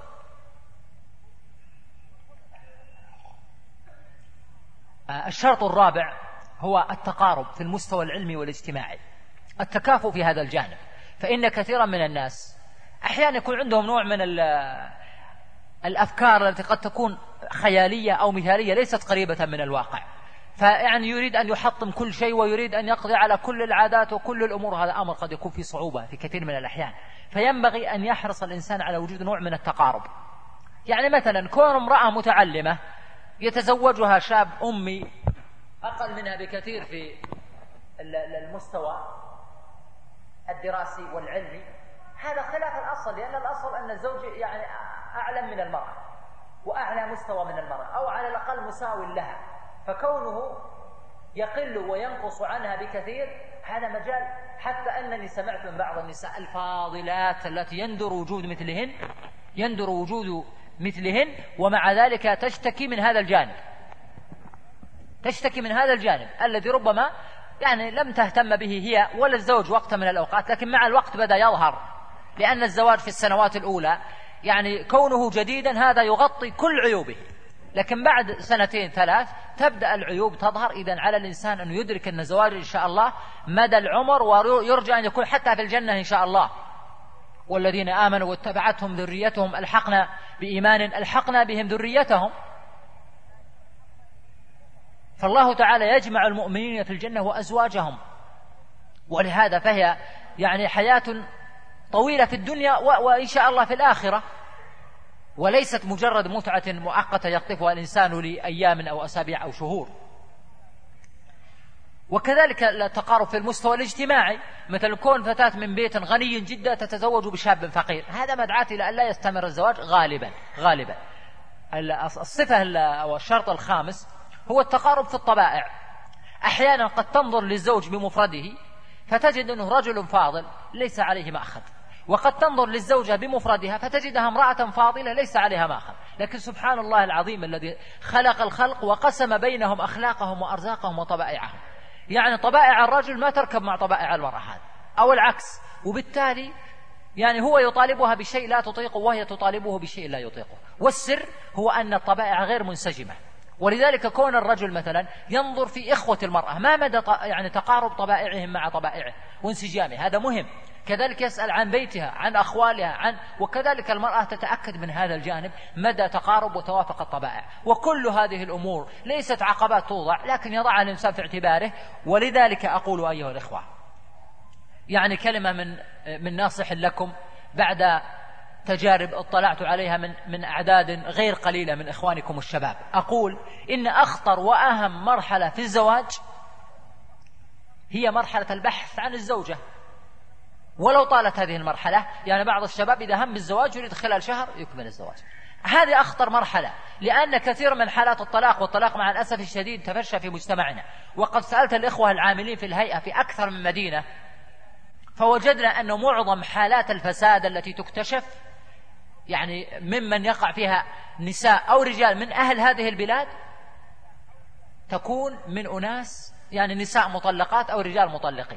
الشرط الرابع هو التقارب في المستوى العلمي والاجتماعي، التكافؤ في هذا الجانب. فإن كثيرا من الناس أحيانا يكون عندهم نوع من الأفكار التي قد تكون خيالية أو مثالية ليست قريبة من الواقع، فيعني يريد أن يحطم كل شيء ويريد أن يقضي على كل العادات وكل الأمور. هذا أمر قد يكون فيه صعوبة في كثير من الأحيان. فينبغي أن يحرص الإنسان على وجود نوع من التقارب. يعني مثلا كون امرأة متعلمة يتزوجها شاب أمي أقل منها بكثير في المستوى الدراسي والعلمي، هذا خلاف الأصل، لأن الأصل أن الزوج يعني أعلم من المرأة وأعلى مستوى من المرأة، أو على الأقل مساو لها، فكونه يقل وينقص عنها بكثير هذا مجال. حتى أنني سمعت من بعض النساء الفاضلات التي يندر وجود مثلهن يندر وجود مثلهن ومع ذلك تشتكي من هذا الجانب، تشتكي من هذا الجانب الذي ربما يعني لم تهتم به هي ولا الزوج وقت من الأوقات، لكن مع الوقت بدأ يظهر، لأن الزواج في السنوات الأولى يعني كونه جديدا هذا يغطي كل عيوبه، لكن بعد سنتين ثلاث تبدأ العيوب تظهر. إذن على الإنسان أن يدرك أن الزواج إن شاء الله مدى العمر، ويرجى أن يكون حتى في الجنة إن شاء الله. والذين آمنوا واتبعتهم ذريتهم ألحقنا بإيمان ألحقنا بهم ذريتهم. فالله تعالى يجمع المؤمنين في الجنة وأزواجهم، ولهذا فهي يعني حياة طويلة في الدنيا وإن شاء الله في الآخرة، وليست مجرد متعة مؤقتة يقطفها الإنسان لأيام أو أسابيع أو شهور. وكذلك التقارب في المستوى الاجتماعي، مثل كون فتاة من بيت غني جدا تتزوج بشاب فقير، هذا مدعاة إلى أن لا يستمر الزواج غالبا غالبا. الصفة أو الشرط الخامس هو التقارب في الطبائع. أحيانا قد تنظر للزوج بمفرده فتجد أنه رجل فاضل ليس عليه مأخذ، وقد تنظر للزوجة بمفردها فتجدها امرأة فاضلة ليس عليها مأخذ. لكن سبحان الله العظيم الذي خلق الخلق وقسم بينهم أخلاقهم وأرزاقهم وطبائعهم، يعني طبائع الرجل ما تركب مع طبائع المرأة هذا أو العكس، وبالتالي يعني هو يطالبها بشيء لا تطيقه وهي تطالبه بشيء لا يطيقه. والسر هو أن الطبائع غير منسجمة، ولذلك كون الرجل مثلا ينظر في إخوة المرأة ما مدى يعني تقارب طبائعهم مع طبائعه وانسجامه، هذا مهم. كذلك يسأل عن بيتها عن أخوالها عن وكذلك المرأة تتأكد من هذا الجانب مدى تقارب وتوافق الطبائع. وكل هذه الأمور ليست عقبات توضع، لكن يضعها الإنسان في اعتباره. ولذلك أقول أيها الإخوة، يعني كلمة من من ناصح لكم بعد تجارب اطلعت عليها من من أعداد غير قليلة من إخوانكم الشباب، أقول إن أخطر وأهم مرحلة في الزواج هي مرحلة البحث عن الزوجة، ولو طالت هذه المرحلة. يعني بعض الشباب إذا هم بالزواج يريد خلال شهر يكمل الزواج، هذه أخطر مرحلة، لأن كثير من حالات الطلاق والطلاق مع الأسف الشديد تفشى في مجتمعنا. وقد سألت الإخوة العاملين في الهيئة في أكثر من مدينة فوجدنا أن معظم حالات الفساد التي تكتشف يعني ممن يقع فيها نساء أو رجال من أهل هذه البلاد تكون من أناس يعني نساء مطلقات أو رجال مطلقين.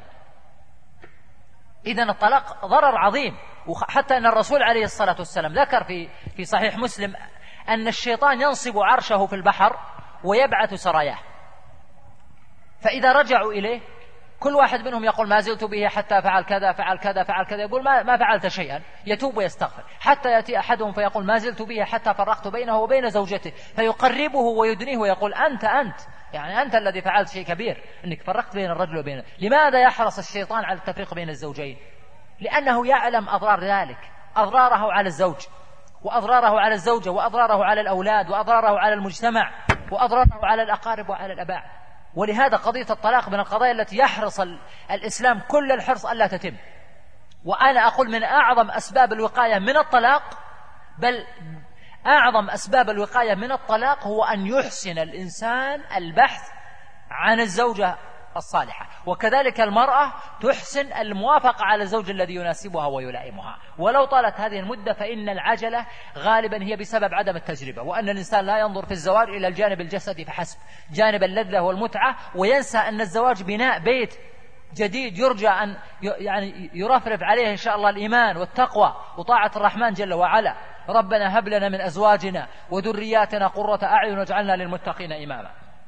إذن الطلاق ضرر عظيم، وحتى أن الرسول عليه الصلاة والسلام ذكر في في صحيح مسلم أن الشيطان ينصب عرشه في البحر ويبعث سراياه، فإذا رجعوا إليه كل واحد منهم يقول ما زلت به حتى فعل كذا فعل كذا فعل كذا، يقول ما, ما فعلت شيئا، يتوب ويستغفر، حتى يأتي أحدهم فيقول ما زلت به حتى فرقت بينه وبين زوجته، فيقربه ويدنيه ويقول أنت أنت يعني أنت الذي فعلت شيء كبير أنك فرقت بين الرجل وبينه. لماذا يحرص الشيطان على التفريق بين الزوجين؟ لأنه يعلم أضرار ذلك، أضراره على الزوج وأضراره على الزوجة وأضراره على الأولاد وأضراره على المجتمع وأضراره على الأقارب وعلى الأباء. ولهذا قضية الطلاق من القضايا التي يحرص الإسلام كل الحرص ألا تتم. وأنا أقول من أعظم أسباب الوقاية من الطلاق، بل أعظم أسباب الوقاية من الطلاق هو أن يحسن الإنسان البحث عن الزوجة الصالحة، وكذلك المرأة تحسن الموافقة على الزوج الذي يناسبها ويلائمها. ولو طالت هذه المدة فإن العجلة غالبا هي بسبب عدم التجربة، وأن الإنسان لا ينظر في الزواج إلى الجانب الجسدي فحسب، جانب اللذة والمتعة، وينسى أن الزواج بناء بيت جديد يرجى أن يعني يرفرف عليه إن شاء الله الإيمان والتقوى وطاعة الرحمن جل وعلا. ربنا هب لنا من أزواجنا وذرياتنا قرة أعين واجعلنا للمتقين إماما.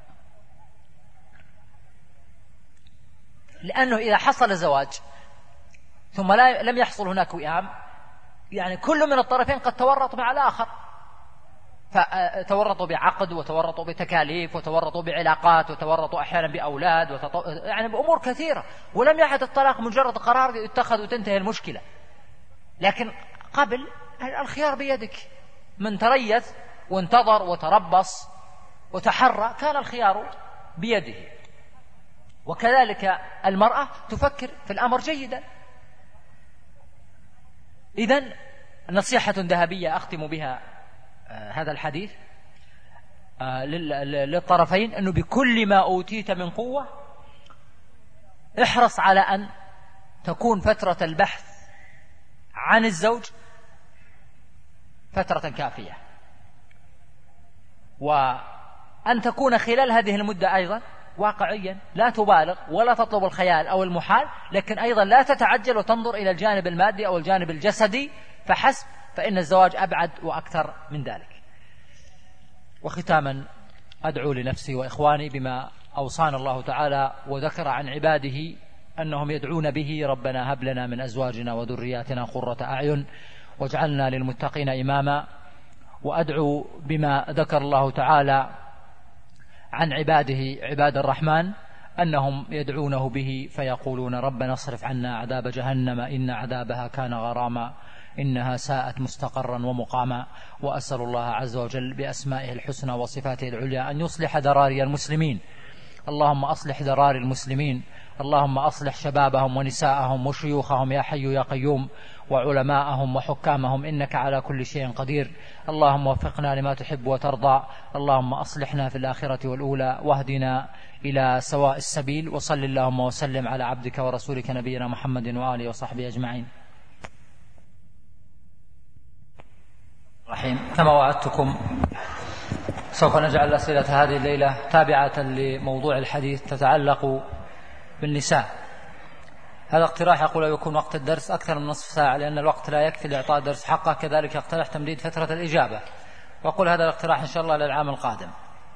لأنه إذا حصل زواج ثم لا لم يحصل هناك وئام، يعني كل من الطرفين قد تورط مع الآخر، فتورطوا بعقد وتورطوا بتكاليف وتورطوا بعلاقات وتورطوا أحيانا بأولاد وتطو... يعني بأمور كثيرة. ولم يعد الطلاق مجرد قرار يتخذ وتنتهي المشكلة، لكن قبل الخيار بيدك، من تريث وانتظر وتربص وتحرى كان الخيار بيده. وكذلك المرأة تفكر في الأمر جيدا. إذن نصيحة ذهبية أختم بها آه هذا الحديث آه للطرفين، أنه بكل ما أوتيت من قوة احرص على أن تكون فترة البحث عن الزوج فترة كافية، وأن تكون خلال هذه المدة أيضا واقعيا، لا تبالغ ولا تطلب الخيال أو المحال، لكن أيضا لا تتعجل وتنظر إلى الجانب المادي أو الجانب الجسدي فحسب، فإن الزواج أبعد وأكثر من ذلك. وختاما أدعو لنفسي وإخواني بما أوصانا الله تعالى وذكر عن عباده أنهم يدعون به: ربنا هب لنا من أزواجنا وذرياتنا قرة أعين واجعلنا للمتقين إماما. وأدعو بما ذكر الله تعالى عن عباده عباد الرحمن أنهم يدعونه به فيقولون: ربنا اصرف عنا عذاب جهنم إن عذابها كان غراما إنها ساءت مستقرا ومقاما. وأسأل الله عز وجل بأسمائه الحسنى وصفاته العليا أن يصلح ذراري المسلمين. اللهم أصلح ذراري المسلمين، اللهم أصلح شبابهم ونساءهم وشيوخهم يا حي يا قيوم، وعلماءهم وحكامهم إنك على كل شيء قدير. اللهم وفقنا لما تحب وترضى. اللهم أصلحنا في الآخرة والأولى واهدنا إلى سواء السبيل. وصل اللهم وسلم على عبدك ورسولك نبينا محمد وآله وصحبه أجمعين. رحيم. كما وعدتكم سوف نجعل أسئلة هذه الليلة تابعة لموضوع الحديث تتعلق بالنساء. هذا اقتراح يقول يكون وقت الدرس أكثر من نصف ساعة لأن الوقت لا يكفي لإعطاء الدرس حقه، كذلك يقترح تمديد فترة الإجابة، وأقول هذا الاقتراح إن شاء الله للعام القادم.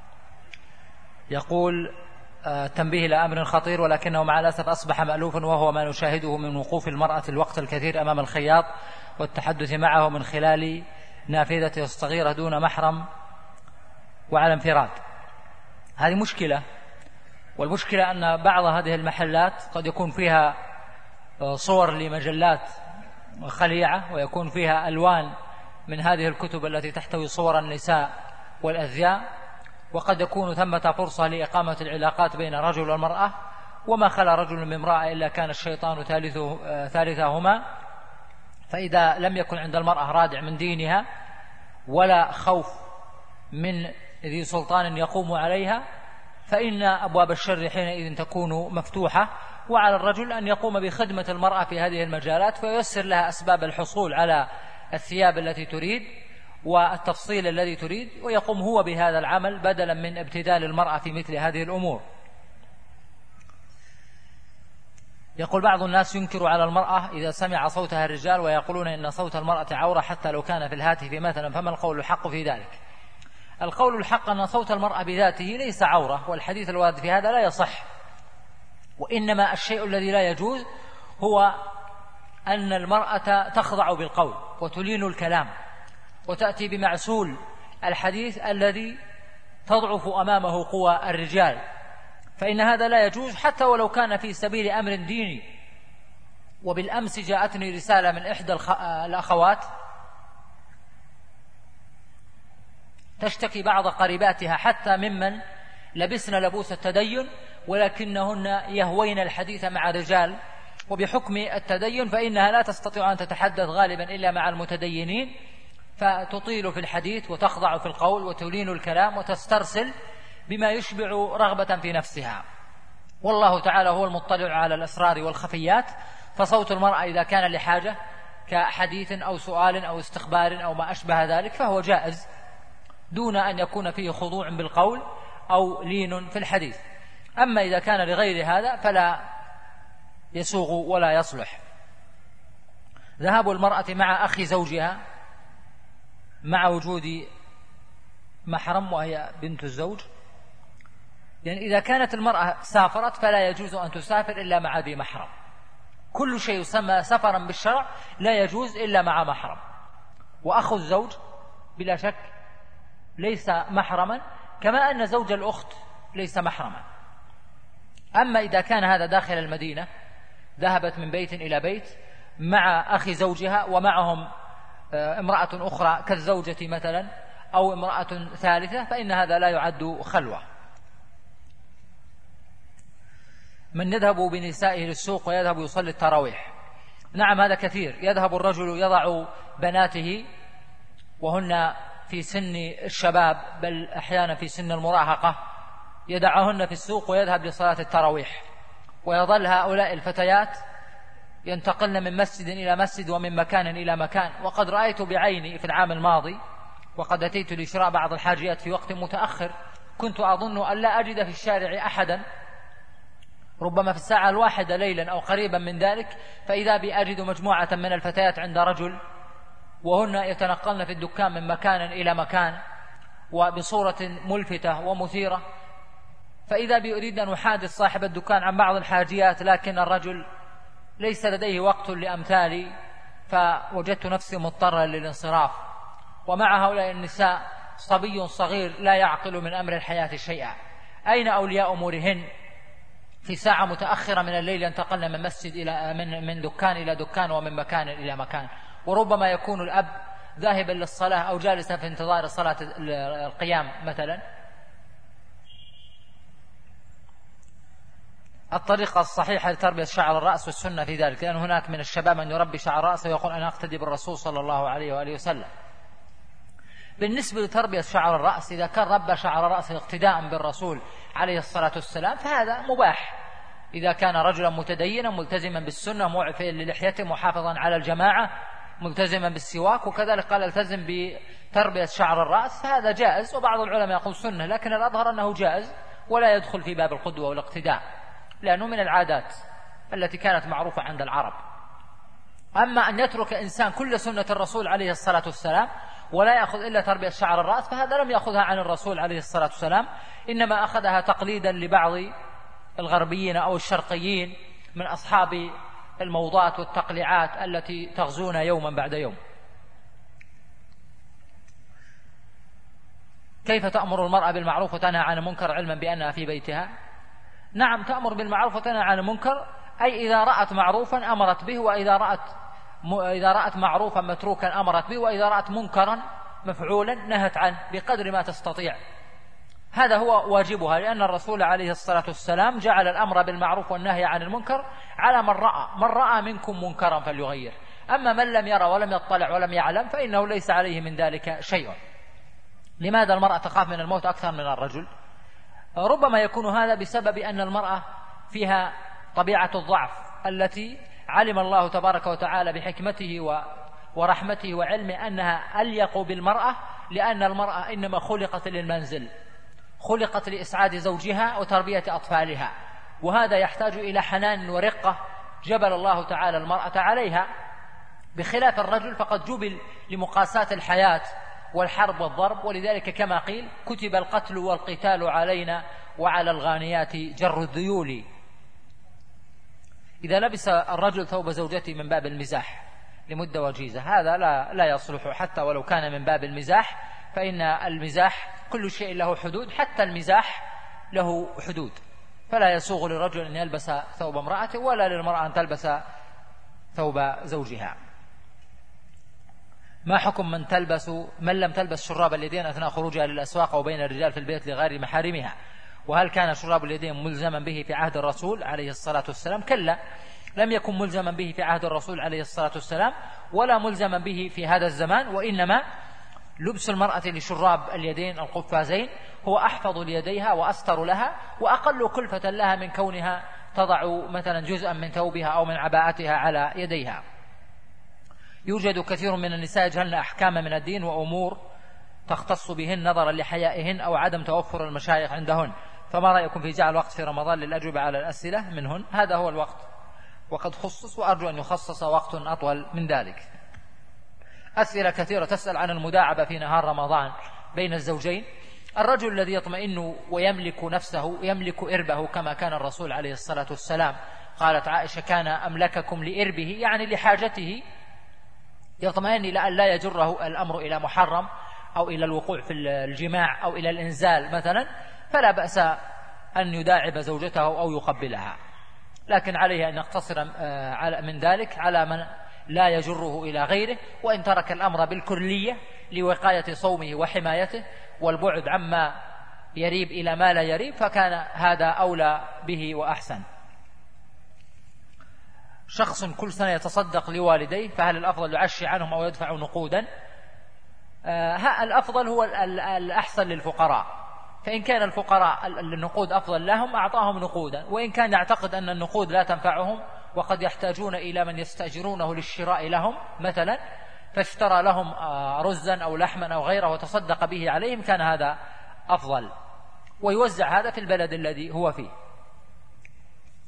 يقول آه تنبيه لأمر خطير ولكنه مع الأسف أصبح مألوفا، وهو ما نشاهده من وقوف المرأة الوقت الكثير أمام الخياط والتحدث معه من خلال نافذته الصغيرة دون محرم وعلى انفراد. هذه مشكلة، والمشكلة أن بعض هذه المحلات قد يكون فيها صور لمجلات خليعة ويكون فيها ألوان من هذه الكتب التي تحتوي صور النساء والأذياء، وقد يكون ثمة فرصة لإقامة العلاقات بين الرجل والمرأة، وما خلا رجل من امرأة إلا كان الشيطان ثالثه ثالثهما. فإذا لم يكن عند المرأة رادع من دينها ولا خوف من ذي سلطان يقوم عليها فإن أبواب الشر حينئذ تكون مفتوحة، وعلى الرجل أن يقوم بخدمة المرأة في هذه المجالات فييسر لها أسباب الحصول على الثياب التي تريد والتفصيل الذي تريد، ويقوم هو بهذا العمل بدلا من ابتذال المرأة في مثل هذه الأمور. يقول بعض الناس ينكر على المرأة إذا سمع صوتها الرجال ويقولون إن صوت المرأة عورة حتى لو كان في الهاتف مثلا، فما القول الحق في ذلك؟ القول الحق أن صوت المرأة بذاته ليس عورة، والحديث الوارد في هذا لا يصح، وإنما الشيء الذي لا يجوز هو أن المرأة تخضع بالقول وتلين الكلام وتأتي بمعسول الحديث الذي تضعف أمامه قوى الرجال، فإن هذا لا يجوز حتى ولو كان في سبيل أمر ديني. وبالأمس جاءتني رسالة من إحدى الأخوات تشتكي بعض قريباتها حتى ممن لبسن لبوس التدين ولكنهن يهوين الحديث مع رجال، وبحكم التدين فإنها لا تستطيع أن تتحدث غالبا إلا مع المتدينين، فتطيل في الحديث وتخضع في القول وتلين الكلام وتسترسل بما يشبع رغبة في نفسها. والله تعالى هو المطلع على الأسرار والخفيات، فصوت المرأة إذا كان لحاجة كحديث أو سؤال أو استخبار أو ما أشبه ذلك فهو جائز دون أن يكون فيه خضوع بالقول أو لين في الحديث. أما إذا كان لغير هذا فلا يسوغ ولا يصلح. ذهاب المرأة مع أخي زوجها مع وجود محرم وهي بنت الزوج، يعني إذا كانت المرأة سافرت فلا يجوز أن تسافر إلا مع ذي محرم. كل شيء يسمى سفرا بالشرع لا يجوز إلا مع محرم، وأخو الزوج بلا شك ليس محرما، كما أن زوج الأخت ليس محرما. أما إذا كان هذا داخل المدينة ذهبت من بيت إلى بيت مع أخي زوجها ومعهم امرأة أخرى كالزوجة مثلا أو امرأة ثالثة فإن هذا لا يعد خلوة. من يذهب بنسائه للسوق ويذهب يصلي التراويح، نعم هذا كثير. يذهب الرجل يضع بناته وهن في سن الشباب بل أحيانا في سن المراهقة، يدعهن في السوق ويذهب لصلاة التراويح، ويظل هؤلاء الفتيات ينتقلن من مسجد إلى مسجد ومن مكان إلى مكان. وقد رأيت بعيني في العام الماضي وقد أتيت لشراء بعض الحاجيات في وقت متأخر، كنت أظن أن لا أجد في الشارع أحدا، ربما في الساعة الواحدة ليلا أو قريبا من ذلك، فإذا بي أجد مجموعة من الفتيات عند رجل وهن يتنقلن في الدكان من مكان إلى مكان وبصورة ملفتة ومثيرة، فإذا بيريد أن يحادث صاحب الدكان عن بعض الحاجيات، لكن الرجل ليس لديه وقت لأمثالي، فوجدت نفسي مضطرا للانصراف. ومع هؤلاء النساء صبي صغير لا يعقل من أمر الحياة شيئا، أين أولياء أمورهن في ساعة متأخرة من الليل ينتقلن من مسجد إلى من من دكان إلى دكان ومن مكان إلى مكان، وربما يكون الأب ذاهبا للصلاة أو جالسا في انتظار صلاة القيام مثلا. الطريقة الصحيحة لتربية شعر الرأس والسنة في ذلك، لأن هناك من الشباب من يربي شعر رأسه ويقول أنا أقتدي بالرسول صلى الله عليه وآله وسلم. بالنسبة لتربية شعر الرأس، إذا كان ربى شعر رأسه اقتداء بالرسول عليه الصلاة والسلام فهذا مباح، إذا كان رجلا متدينا ملتزما بالسنة معفيا للحيته محافظا على الجماعة ملتزما بالسواك، وكذلك قال التزم بتربية شعر الرأس، فهذا جائز. وبعض العلماء يقول سنة، لكن الأظهر أنه جائز ولا يدخل في باب القدوة والاقتداء، لأنه من العادات التي كانت معروفة عند العرب. أما أن يترك إنسان كل سنة الرسول عليه الصلاة والسلام ولا يأخذ إلا تربية شعر الرأس، فهذا لم يأخذها عن الرسول عليه الصلاة والسلام، إنما أخذها تقليدا لبعض الغربيين أو الشرقيين من أصحاب الموضات والتقليعات التي تغزون يوما بعد يوم. كيف تأمر المرأة بالمعروف وتنهى عن المنكر علما بأنها في بيتها؟ نعم، تأمر بالمعروف وتنهى عن المنكر، أي إذا رأت معروفا أمرت به، وإذا رأت إذا رأت معروفا متروكا أمرت به، وإذا رأت منكرا مفعولا نهت عنه بقدر ما تستطيع. هذا هو واجبها، لأن الرسول عليه الصلاة والسلام جعل الأمر بالمعروف والنهي عن المنكر على من رأى من رأى منكم منكرا فليغير، أما من لم يرى ولم يطلع ولم يعلم فإنه ليس عليه من ذلك شيء. لماذا المرأة تخاف من الموت أكثر من الرجل؟ ربما يكون هذا بسبب أن المرأة فيها طبيعة الضعف التي علم الله تبارك وتعالى بحكمته ورحمته وعلمه أنها أليق بالمرأة، لأن المرأة إنما خلقت للمنزل، خلقت لإسعاد زوجها وتربية أطفالها، وهذا يحتاج إلى حنان ورقة جبل الله تعالى المرأة عليها، بخلاف الرجل فقد جبل لمقاساة الحياة والحرب والضرب. ولذلك كما قيل كتب القتل والقتال علينا وعلى الغانيات جر الذيول. إذا لبس الرجل ثوب زوجته من باب المزاح لمدة وجيزة هذا لا لا يصلح، حتى ولو كان من باب المزاح، فإن المزاح كل شيء له حدود، حتى المزاح له حدود، فلا يسوغ للرجل أن يلبس ثوب امرأته ولا للمرأة أن تلبس ثوب زوجها. ما حكم من تلبس من لم تلبس شراب اليدين أثناء خروجها للأسواق أو بين الرجال في البيت لغير محارمها؟ وهل كان شراب اليدين ملزما به في عهد الرسول عليه الصلاة والسلام؟ كلا، لم يكن ملزما به في عهد الرسول عليه الصلاة والسلام ولا ملزما به في هذا الزمان، وإنما لبس المرأة لشراب اليدين القفازين هو أحفظ ليديها وأستر لها وأقل كلفة لها من كونها تضع مثلا جزءا من ثوبها أو من عباءتها على يديها. يوجد كثير من النساء يجهلن أحكام من الدين وأمور تختص بهن نظرا لحيائهن أو عدم توفر المشايخ عندهن، فما رأيكم في جعل وقت في رمضان للأجوبة على الأسئلة منهن؟ هذا هو الوقت وقد خصص، وأرجو أن يخصص وقت أطول من ذلك. أسئلة كثيرة تسأل عن المداعبة في نهار رمضان بين الزوجين. الرجل الذي يطمئن ويملك نفسه يملك إربه كما كان الرسول عليه الصلاة والسلام، قالت عائشة كان أملككم لإربه، يعني لحاجته، يطمئن إلى أن لا يجره الأمر إلى محرم أو إلى الوقوع في الجماع أو إلى الإنزال مثلا، فلا بأس أن يداعب زوجته أو يقبلها، لكن عليه أن يقتصر من ذلك على من لا يجره إلى غيره، وإن ترك الأمر بالكلية لوقاية صومه وحمايته والبعد عما يريب إلى ما لا يريب فكان هذا أولى به وأحسن. شخص كل سنة يتصدق لوالديه، فهل الأفضل يعشي عنهم أو يدفع نقودا؟ آه الأفضل هو الأحسن للفقراء، فإن كان الفقراء النقود أفضل لهم أعطاهم نقودا، وإن كان يعتقد أن النقود لا تنفعهم وقد يحتاجون إلى من يستأجرونه للشراء لهم مثلا، فاشترى لهم رزا أو لحما أو غيره وتصدق به عليهم، كان هذا أفضل، ويوزع هذا في البلد الذي هو فيه.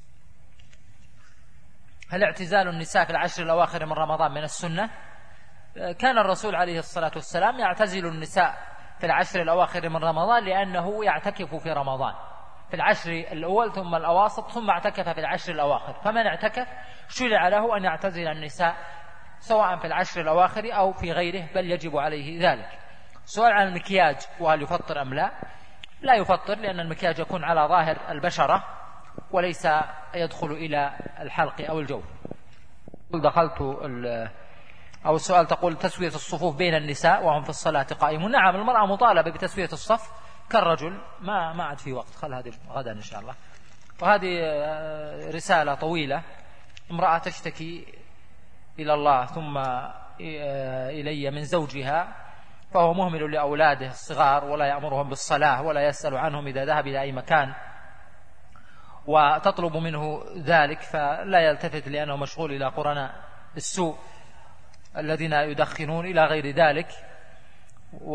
هل اعتزال النساء في العشر الأواخر من رمضان من السنة؟ كان الرسول عليه الصلاة والسلام يعتزل النساء في العشر الأواخر من رمضان لأنه يعتكف في رمضان في العشر الأول ثم الأواسط ثم اعتكف في العشر الأواخر، فمن اعتكف شرع له أن يعتزل النساء سواء في العشر الأواخر أو في غيره، بل يجب عليه ذلك. سؤال عن المكياج وهل يفطر أم لا؟ لا يفطر، لأن المكياج يكون على ظاهر البشرة وليس يدخل إلى الحلق أو الجوف. دخلت أو السؤال تقول تسوية الصفوف بين النساء وهم في الصلاة قائمون. نعم، المرأة مطالبة بتسوية الصف كالرجل، ما ما عاد في وقت، خل هذه غدا إن شاء الله. وهذه رسالة طويلة، امرأة تشتكي إلى الله ثم إلي من زوجها، فهو مهمل لأولاده الصغار ولا يأمرهم بالصلاة ولا يسأل عنهم إذا ذهب إلى أي مكان، وتطلب منه ذلك فلا يلتفت لأنه مشغول إلى قرناء السوء الذين يدخنون إلى غير ذلك، و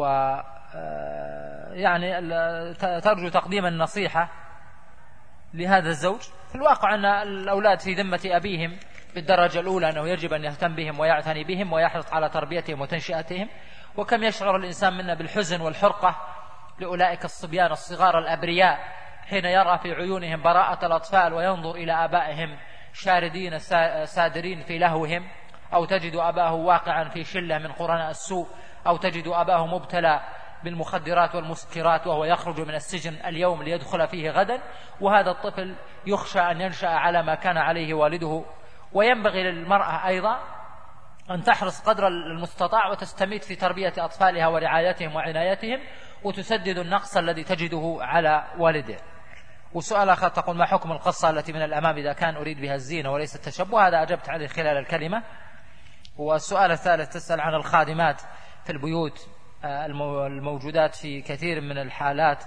يعني ترجو تقديم النصيحة لهذا الزوج. في الواقع أن الأولاد في ذمة أبيهم بالدرجة الأولى، أنه يجب أن يهتم بهم ويعتني بهم ويحرص على تربيتهم وتنشئتهم، وكم يشعر الإنسان منا بالحزن والحرقة لأولئك الصبيان الصغار الأبرياء حين يرى في عيونهم براءة الأطفال وينظر إلى آبائهم شاردين سادرين في لهوهم، أو تجد أباه واقعا في شلة من قرناء السوء، أو تجد أباه مبتلى بالمخدرات والمسكرات وهو يخرج من السجن اليوم ليدخل فيه غدا، وهذا الطفل يخشى أن ينشأ على ما كان عليه والده. وينبغي للمرأة أيضا أن تحرص قدر المستطاع وتستميت في تربية أطفالها ورعايتهم وعنايتهم، وتسدد النقص الذي تجده على والده. وسؤال آخر تقول ما حكم القصة التي من الأمام إذا كان أريد بها الزينة وليس التشبه؟ هذا أجبت عليه خلال الكلمة. والسؤال الثالث تسأل عن الخادمات في البيوت الموجودات في كثير من الحالات،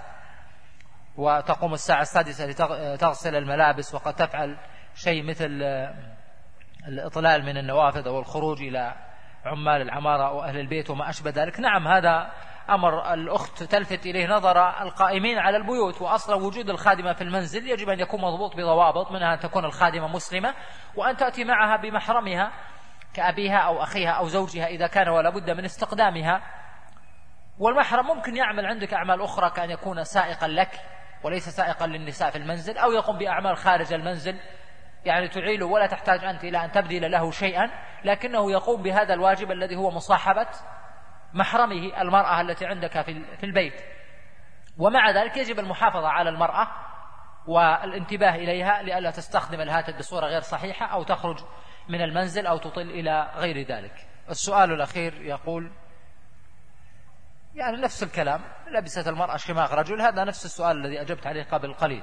وتقوم الساعة السادسة لتغسل الملابس وقد تفعل شيء مثل الإطلال من النوافذ أو الخروج إلى عمال العمارة أو أهل البيت وما أشبه ذلك. نعم، هذا أمر الأخت تلفت إليه نظر القائمين على البيوت، وأصلا وجود الخادمة في المنزل يجب أن يكون مضبوط بضوابط، منها أن تكون الخادمة مسلمة، وأن تأتي معها بمحرمها كأبيها أو أخيها أو زوجها إذا كان ولا بد من استقدامها. والمحرم ممكن يعمل عندك أعمال أخرى، كأن يكون سائقا لك وليس سائقا للنساء في المنزل، أو يقوم بأعمال خارج المنزل يعني تعيله ولا تحتاج أنت إلى أن تبذل له شيئا، لكنه يقوم بهذا الواجب الذي هو مصاحبة محرمه المرأة التي عندك في البيت. ومع ذلك يجب المحافظة على المرأة والانتباه إليها لئلا تستخدم الهاتف بصورة غير صحيحة أو تخرج من المنزل أو تطل إلى غير ذلك. السؤال الأخير يقول يعني نفس الكلام، لبست المرأة شماغ رجل، هذا نفس السؤال الذي أجبت عليه قبل قليل.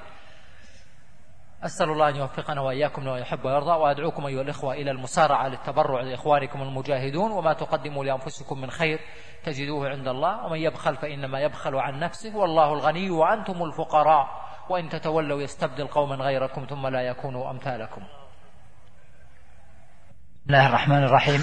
أسأل الله أن يوفقنا وإياكم لما يحب ويرضى، وأدعوكم أيها الإخوة إلى المسارعة للتبرع لإخوانكم المجاهدون، وما تقدموا لأنفسكم من خير تجدوه عند الله، ومن يبخل فإنما يبخل عن نفسه، والله الغني وأنتم الفقراء، وإن تتولوا يستبدل قوما غيركم ثم لا يكونوا أمثالكم. بسم الله الرحمن الرحيم.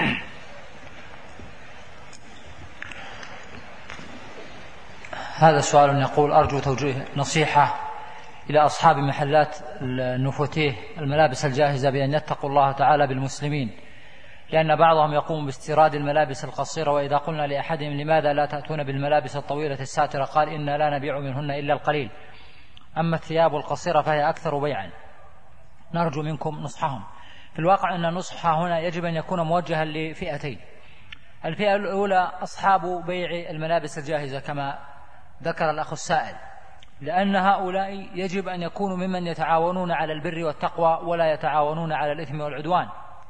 هذا سؤال يقول أرجو توجيه نصيحة إلى أصحاب محلات النفوتيه الملابس الجاهزة بأن يتقوا الله تعالى بالمسلمين، لأن بعضهم يقوم باستيراد الملابس القصيرة، وإذا قلنا لأحدهم لماذا لا تأتون بالملابس الطويلة الساترة قال إنا لا نبيع منهن إلا القليل، أما الثياب القصيرة فهي أكثر بيعا. نرجو منكم نصحهم. في الواقع أن النصح هنا يجب أن يكون موجها لفئتين. الفئة الأولى أصحاب بيع الملابس الجاهزة كما ذكر الأخ السائل، لأن هؤلاء يجب أن يكونوا ممن يتعاونون على البر والتقوى ولا يتعاونون على الإثم والعدوان.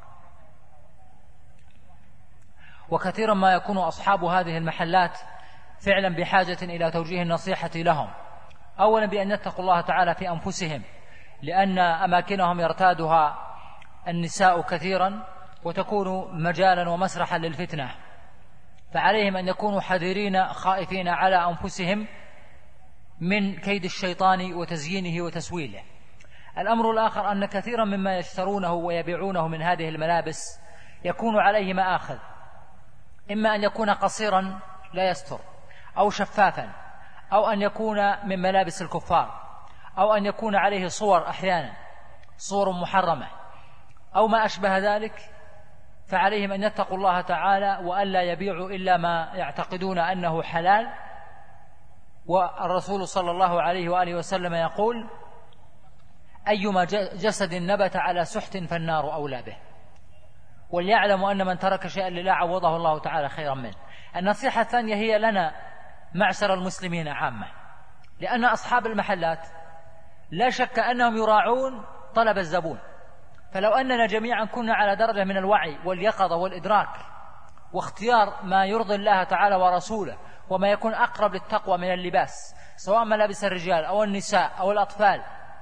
وكثيرا ما يكون أصحاب هذه المحلات فعلا بحاجة إلى توجيه النصيحة لهم، أولا بأن يتقوا الله تعالى في أنفسهم، لأن أماكنهم يرتادها النساء كثيرا وتكون مجالا ومسرحا للفتنة، فعليهم أن يكونوا حذرين خائفين على أنفسهم من كيد الشيطان وتزيينه وتسويله. الأمر الآخر أن كثيرا مما يشترونه ويبيعونه من هذه الملابس يكون عليه مآخذ، إما أن يكون قصيرا لا يستر، أو شفافا، أو أن يكون من ملابس الكفار، أو أن يكون عليه صور أحيانا صور محرمة أو ما أشبه ذلك، فعليهم أن يتقوا الله تعالى وألا يبيعوا إلا ما يعتقدون أنه حلال. والرسول صلى الله عليه وآله وسلم يقول: أيما جسد نبت على سحت فالنار أولى به. وليعلموا أن من ترك شيئا لله عوضه الله تعالى خيرا منه. النصيحة الثانية هي لنا معشر المسلمين عامة، لأن أصحاب المحلات لا شك أنهم يراعون طلب الزبون، فلو أننا جميعا كنا على درجة من الوعي واليقظة والإدراك واختيار ما يرضي الله تعالى ورسوله وما يكون أقرب للتقوى من اللباس، سواء ملابس الرجال أو النساء أو الأطفال،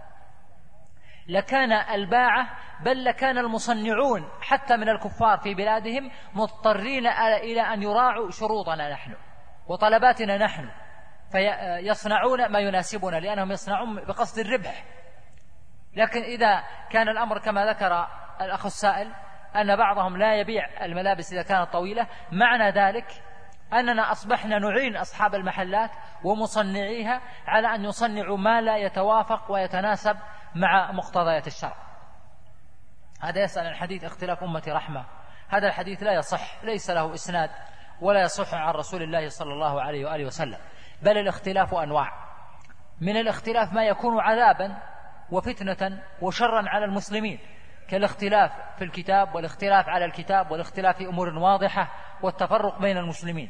لكان الباعة بل لكان المصنعون حتى من الكفار في بلادهم مضطرين إلى أن يراعوا شروطنا نحن وطلباتنا نحن، فيصنعون ما يناسبنا لأنهم يصنعون بقصد الربح. لكن إذا كان الأمر كما ذكر الأخ السائل أن بعضهم لا يبيع الملابس إذا كانت طويلة، معنى ذلك أننا أصبحنا نعين أصحاب المحلات ومصنعيها على أن يصنعوا ما لا يتوافق ويتناسب مع مقتضيات الشرع. هذا يسأل عن حديث اختلاف أمتي رحمة. هذا الحديث لا يصح، ليس له إسناد ولا يصح عن رسول الله صلى الله عليه وآله وسلم، بل الاختلاف أنواع. من الاختلاف ما يكون عذابا وفتنة وشرا على المسلمين، كالاختلاف في الكتاب والاختلاف على الكتاب والاختلاف في أمور واضحة والتفرق بين المسلمين.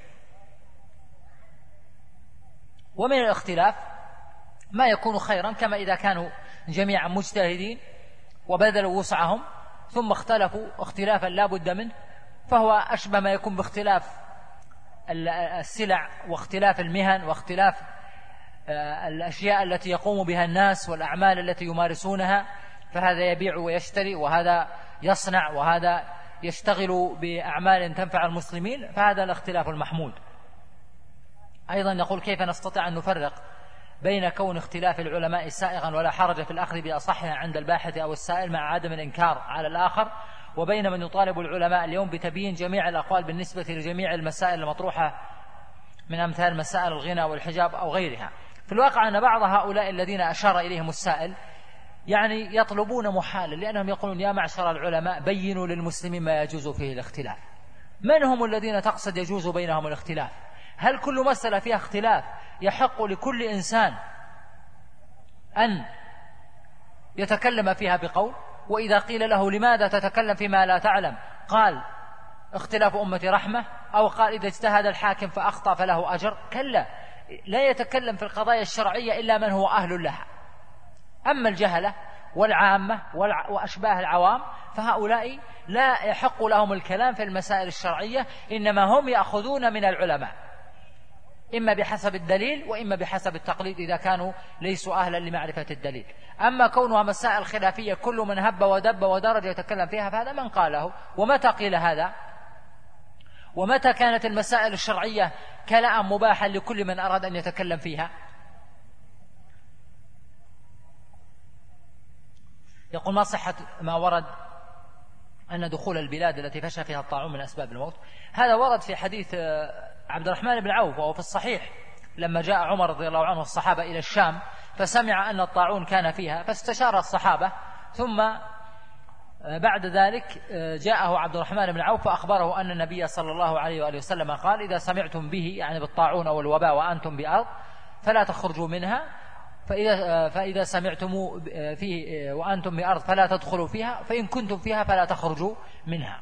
ومن الاختلاف ما يكون خيرا، كما إذا كانوا جميعا مجتهدين وبذلوا وسعهم ثم اختلفوا اختلافا لا بد منه، فهو أشبه ما يكون باختلاف السلع واختلاف المهن واختلاف الأشياء التي يقوم بها الناس والأعمال التي يمارسونها، فهذا يبيع ويشتري وهذا يصنع وهذا يشتغل بأعمال تنفع المسلمين، فهذا الاختلاف المحمود. أيضا يقول: كيف نستطيع أن نفرق بين كون اختلاف العلماء سائغا ولا حرج في الأخذ بأصحها عند الباحث أو السائل مع عدم الإنكار على الآخر، وبين من يطالب العلماء اليوم بتبيين جميع الأقوال بالنسبة لجميع المسائل المطروحة من أمثال مسائل الغنى والحجاب أو غيرها؟ في الواقع أن بعض هؤلاء الذين أشار إليهم السائل يعني يطلبون محالا، لأنهم يقولون: يا معشر العلماء بينوا للمسلمين ما يجوز فيه الاختلاف. من هم الذين تقصد يجوز بينهم الاختلاف؟ هل كل مسألة فيها اختلاف يحق لكل إنسان أن يتكلم فيها بقول؟ وإذا قيل له: لماذا تتكلم فيما لا تعلم؟ قال: اختلاف أمتي رحمة، أو قال: إذا اجتهد الحاكم فأخطأ فله أجر. كلا، لا يتكلم في القضايا الشرعية إلا من هو أهل لها. أما الجهلة والعامة وأشباه العوام فهؤلاء لا يحق لهم الكلام في المسائل الشرعية، إنما هم يأخذون من العلماء إما بحسب الدليل وإما بحسب التقليد إذا كانوا ليسوا أهلا لمعرفة الدليل. أما كونها مسائل خلافية كل من هب ودب ودرج يتكلم فيها فهذا من قاله. ومتى قيل هذا؟ ومتى كانت المسائل الشرعية كلام مباحا لكل من أراد أن يتكلم فيها؟ يقول: ما صحة ما ورد أن دخول البلاد التي فشى فيها الطاعون من أسباب الموت؟ هذا ورد في حديث عبد الرحمن بن عوف وهو في الصحيح، لما جاء عمر رضي الله عنه والصحابة إلى الشام فسمع أن الطاعون كان فيها فاستشار الصحابة، ثم بعد ذلك جاءه عبد الرحمن بن عوف فأخبره أن النبي صلى الله عليه وآله وسلم قال: إذا سمعتم به، يعني بالطاعون أو الوباء، وأنتم بأرض فلا تخرجوا منها، فإذا, فإذا سمعتم فيه وأنتم بأرض فلا تدخلوا فيها، فإن كنتم فيها فلا تخرجوا منها.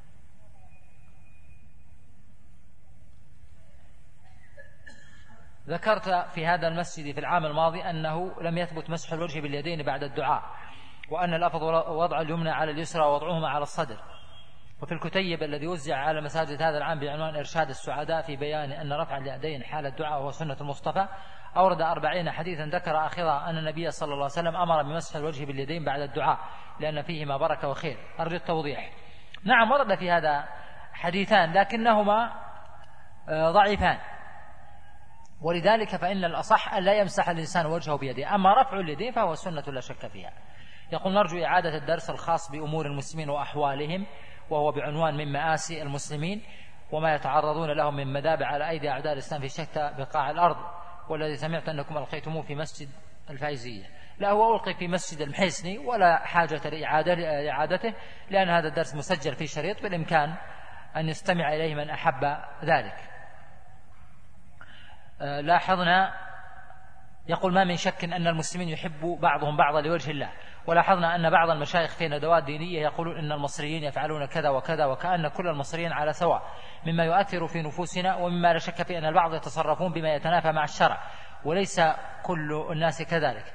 ذكرت في هذا المسجد في العام الماضي أنه لم يثبت مسح الوجه باليدين بعد الدعاء، وأن الأفضل وضع اليمنى على اليسرى ووضعهما على الصدر. وفي الكتيب الذي وزع على مساجد هذا العام بعنوان إرشاد السعداء في بيان أن رفع اليدين حال الدعاء هو سنة المصطفى، أورد أربعين حديثا ذكر آخرها أن النبي صلى الله عليه وسلم أمر بمسح الوجه باليدين بعد الدعاء لأن فيهما بركة وخير. أرجو التوضيح. نعم، ورد في هذا حديثان لكنهما ضعيفان، ولذلك فإن الأصح أن لا يمسح الإنسان وجهه بيده. أما رفع اليدين فهو سنة لا شك فيها. يقول: نرجو إعادة الدرس الخاص بأمور المسلمين وأحوالهم، وهو بعنوان من مآسي المسلمين وما يتعرضون لهم من مذابح على أيدي أعداء الإسلام في شتى بقاع الأرض، والذي سمعت أنكم ألقيتموه في مسجد الفايزية. لا، هو ألقي في مسجد المحيسني ولا حاجة لإعادته، لأن هذا الدرس مسجل في شريط بالإمكان أن يستمع إليه من أحب ذلك. لاحظنا يقول: ما من شك أن المسلمين يحب بعضهم بعضا لوجه الله. ولاحظنا أن بعض المشايخ في ندوات دينية يقولون إن المصريين يفعلون كذا وكذا، وكأن كل المصريين على سواء، مما يؤثر في نفوسنا، ومما لا شك في أن البعض يتصرفون بما يتنافى مع الشرع، وليس كل الناس كذلك.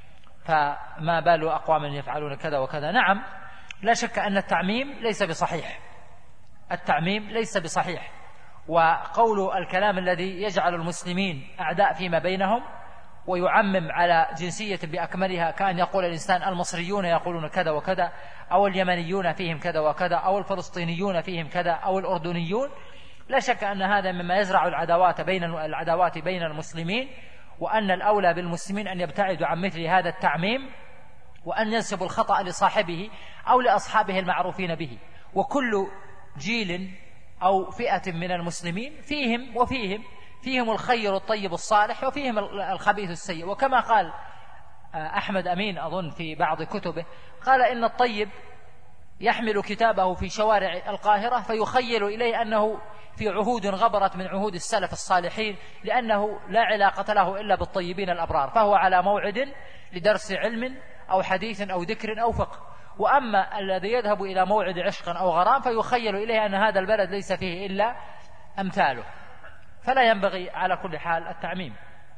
فما بال أقوام يفعلون كذا وكذا؟ نعم، لا شك أن التعميم ليس بصحيح، التعميم ليس بصحيح. وقول الكلام الذي يجعل المسلمين أعداء فيما بينهم ويعمم على جنسية بأكملها، كأن يقول الإنسان المصريون يقولون كذا وكذا، أو اليمنيون فيهم كذا وكذا، أو الفلسطينيون فيهم كذا، أو الأردنيون، لا شك أن هذا مما يزرع العداوات بين العداوات بين المسلمين، وأن الأولى بالمسلمين أن يبتعدوا عن مثل هذا التعميم، وأن ينسبوا الخطأ لصاحبه أو لأصحابه المعروفين به. وكل جيل أو فئة من المسلمين فيهم وفيهم فيهم الخير الطيب الصالح، وفيهم الخبيث السيء. وكما قال أحمد أمين أظن في بعض كتبه، قال إن الطيب يحمل كتابه في شوارع القاهرة فيخيل إليه أنه في عهود غبرت من عهود السلف الصالحين، لأنه لا علاقة له إلا بالطيبين الأبرار، فهو على موعد لدرس علم أو حديث أو ذكر أو فقه. وأما الذي يذهب إلى موعد عشق أو غرام فيخيل إليه أن هذا البلد ليس فيه إلا أمثاله. فلا ينبغي على كل حال التعميم.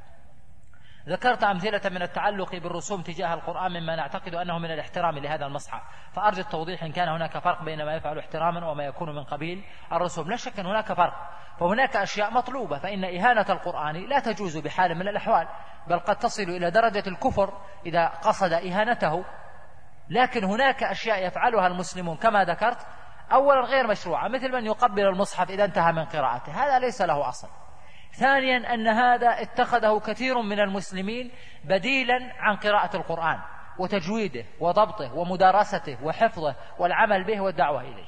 ذكرت أمثلة من التعلق بالرسوم تجاه القرآن مما نعتقد أنه من الاحترام لهذا المصحف، فأرجو التوضيح إن كان هناك فرق بين ما يفعل احتراما وما يكون من قبيل الرسوم. لا شك أن هناك فرق، فهناك أشياء مطلوبة، فإن إهانة القرآن لا تجوز بحال من الأحوال، بل قد تصل إلى درجة الكفر إذا قصد إهانته. لكن هناك أشياء يفعلها المسلمون كما ذكرت، أولا غير مشروعة، مثل من يقبل المصحف إذا انتهى من قراءته، هذا ليس له أصل. ثانيا أن هذا اتخذه كثير من المسلمين بديلا عن قراءة القرآن وتجويده وضبطه ومدارسته وحفظه والعمل به والدعوة إليه.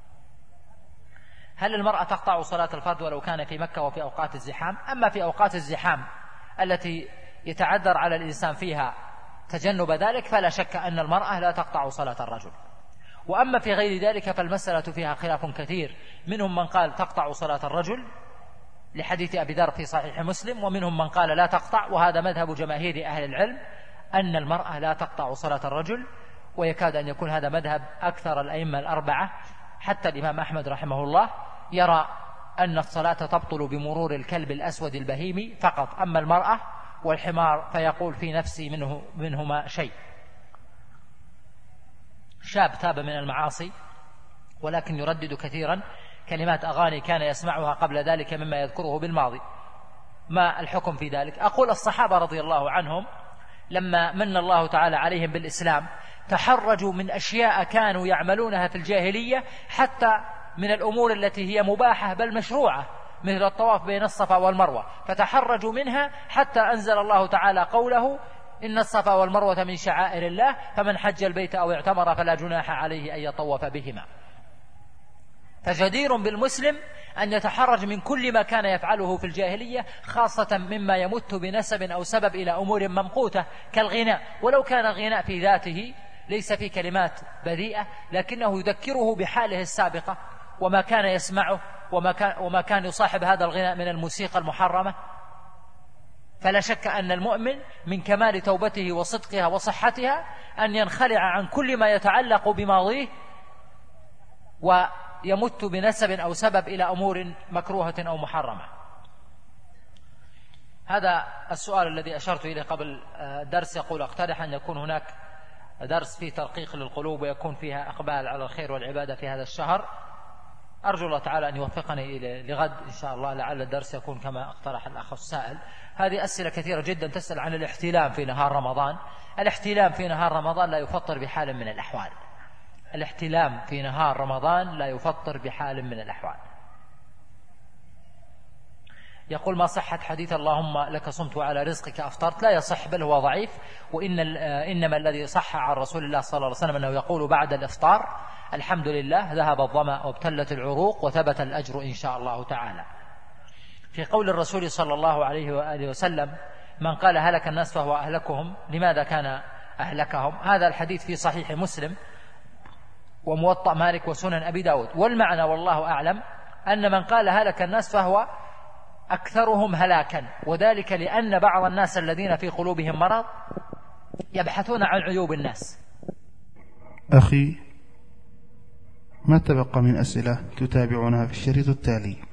هل المرأة تقطع صلاة الفرد ولو كان في مكة وفي أوقات الزحام؟ أما في أوقات الزحام التي يتعذر على الإنسان فيها تجنب ذلك فلا شك أن المرأة لا تقطع صلاة الرجل. وأما في غير ذلك فالمسألة فيها خلاف كثير، منهم من قال تقطع صلاة الرجل لحديث أبي ذر في صحيح مسلم، ومنهم من قال لا تقطع، وهذا مذهب جماهير أهل العلم أن المرأة لا تقطع صلاة الرجل، ويكاد أن يكون هذا مذهب أكثر الأئمة الأربعة، حتى الإمام أحمد رحمه الله يرى أن الصلاة تبطل بمرور الكلب الأسود البهيمي فقط، أما المرأة والحمار فيقول في نفسي منه منهما شيء. شاب تاب من المعاصي ولكن يردد كثيرا كلمات أغاني كان يسمعها قبل ذلك مما يذكره بالماضي، ما الحكم في ذلك؟ أقول الصحابة رضي الله عنهم لما من الله تعالى عليهم بالإسلام تحرجوا من أشياء كانوا يعملونها في الجاهلية، حتى من الأمور التي هي مباحة بل مشروعة مثل الطواف بين الصفا والمروة، فتحرجوا منها حتى أنزل الله تعالى قوله إن الصفا والمروة من شعائر الله فمن حج البيت أو اعتمر فلا جناح عليه أن يطوف بهما. فجدير بالمسلم أن يتحرج من كل ما كان يفعله في الجاهلية، خاصة مما يمت بنسب أو سبب إلى أمور ممقوتة كالغناء، ولو كان الغناء في ذاته ليس في كلمات بذيئة لكنه يذكره بحاله السابقة وما كان يسمعه وما كان, وما كان يصاحب هذا الغناء من الموسيقى المحرمة. فلا شك أن المؤمن من كمال توبته وصدقها وصحتها أن ينخلع عن كل ما يتعلق بماضيه ويمت بنسب أو سبب إلى أمور مكروهة أو محرمة. هذا السؤال الذي أشرت إليه قبل الدرس يقول أقترح أن يكون هناك درس فيه ترقيق للقلوب ويكون فيها إقبال على الخير والعبادة في هذا الشهر. أرجو الله تعالى أن يوفقني لغد إن شاء الله، لعل الدرس يكون كما اقترح الأخ السائل. هذه أسئلة كثيرة جدا تسأل عن الاحتلام في نهار رمضان. الاحتلام في نهار رمضان لا يفطر بحال من الأحوال. الاحتلام في نهار رمضان لا يفطر بحال من الأحوال. يقول ما صحة حديث اللهم لك صمت وعلى رزقك أفطرت؟ لا يصح بل هو ضعيف، وإن إنما الذي صح عن رسول الله صلى الله عليه وسلم أنه يقول بعد الإفطار الحمد لله ذهب الظمأ وابتلت العروق وثبت الأجر إن شاء الله تعالى. في قول الرسول صلى الله عليه وآله وسلم من قال هلك الناس فهو أهلكهم، لماذا كان أهلكهم؟ هذا الحديث في صحيح مسلم وموطأ مالك وسنن أبي داود. والمعنى والله أعلم أن من قال هلك الناس فهو أكثرهم هلاكا، وذلك لأن بعض الناس الذين في قلوبهم مرض يبحثون عن عيوب الناس. أخي، ما تبقى من أسئلة تتابعونها في الشريط التالي.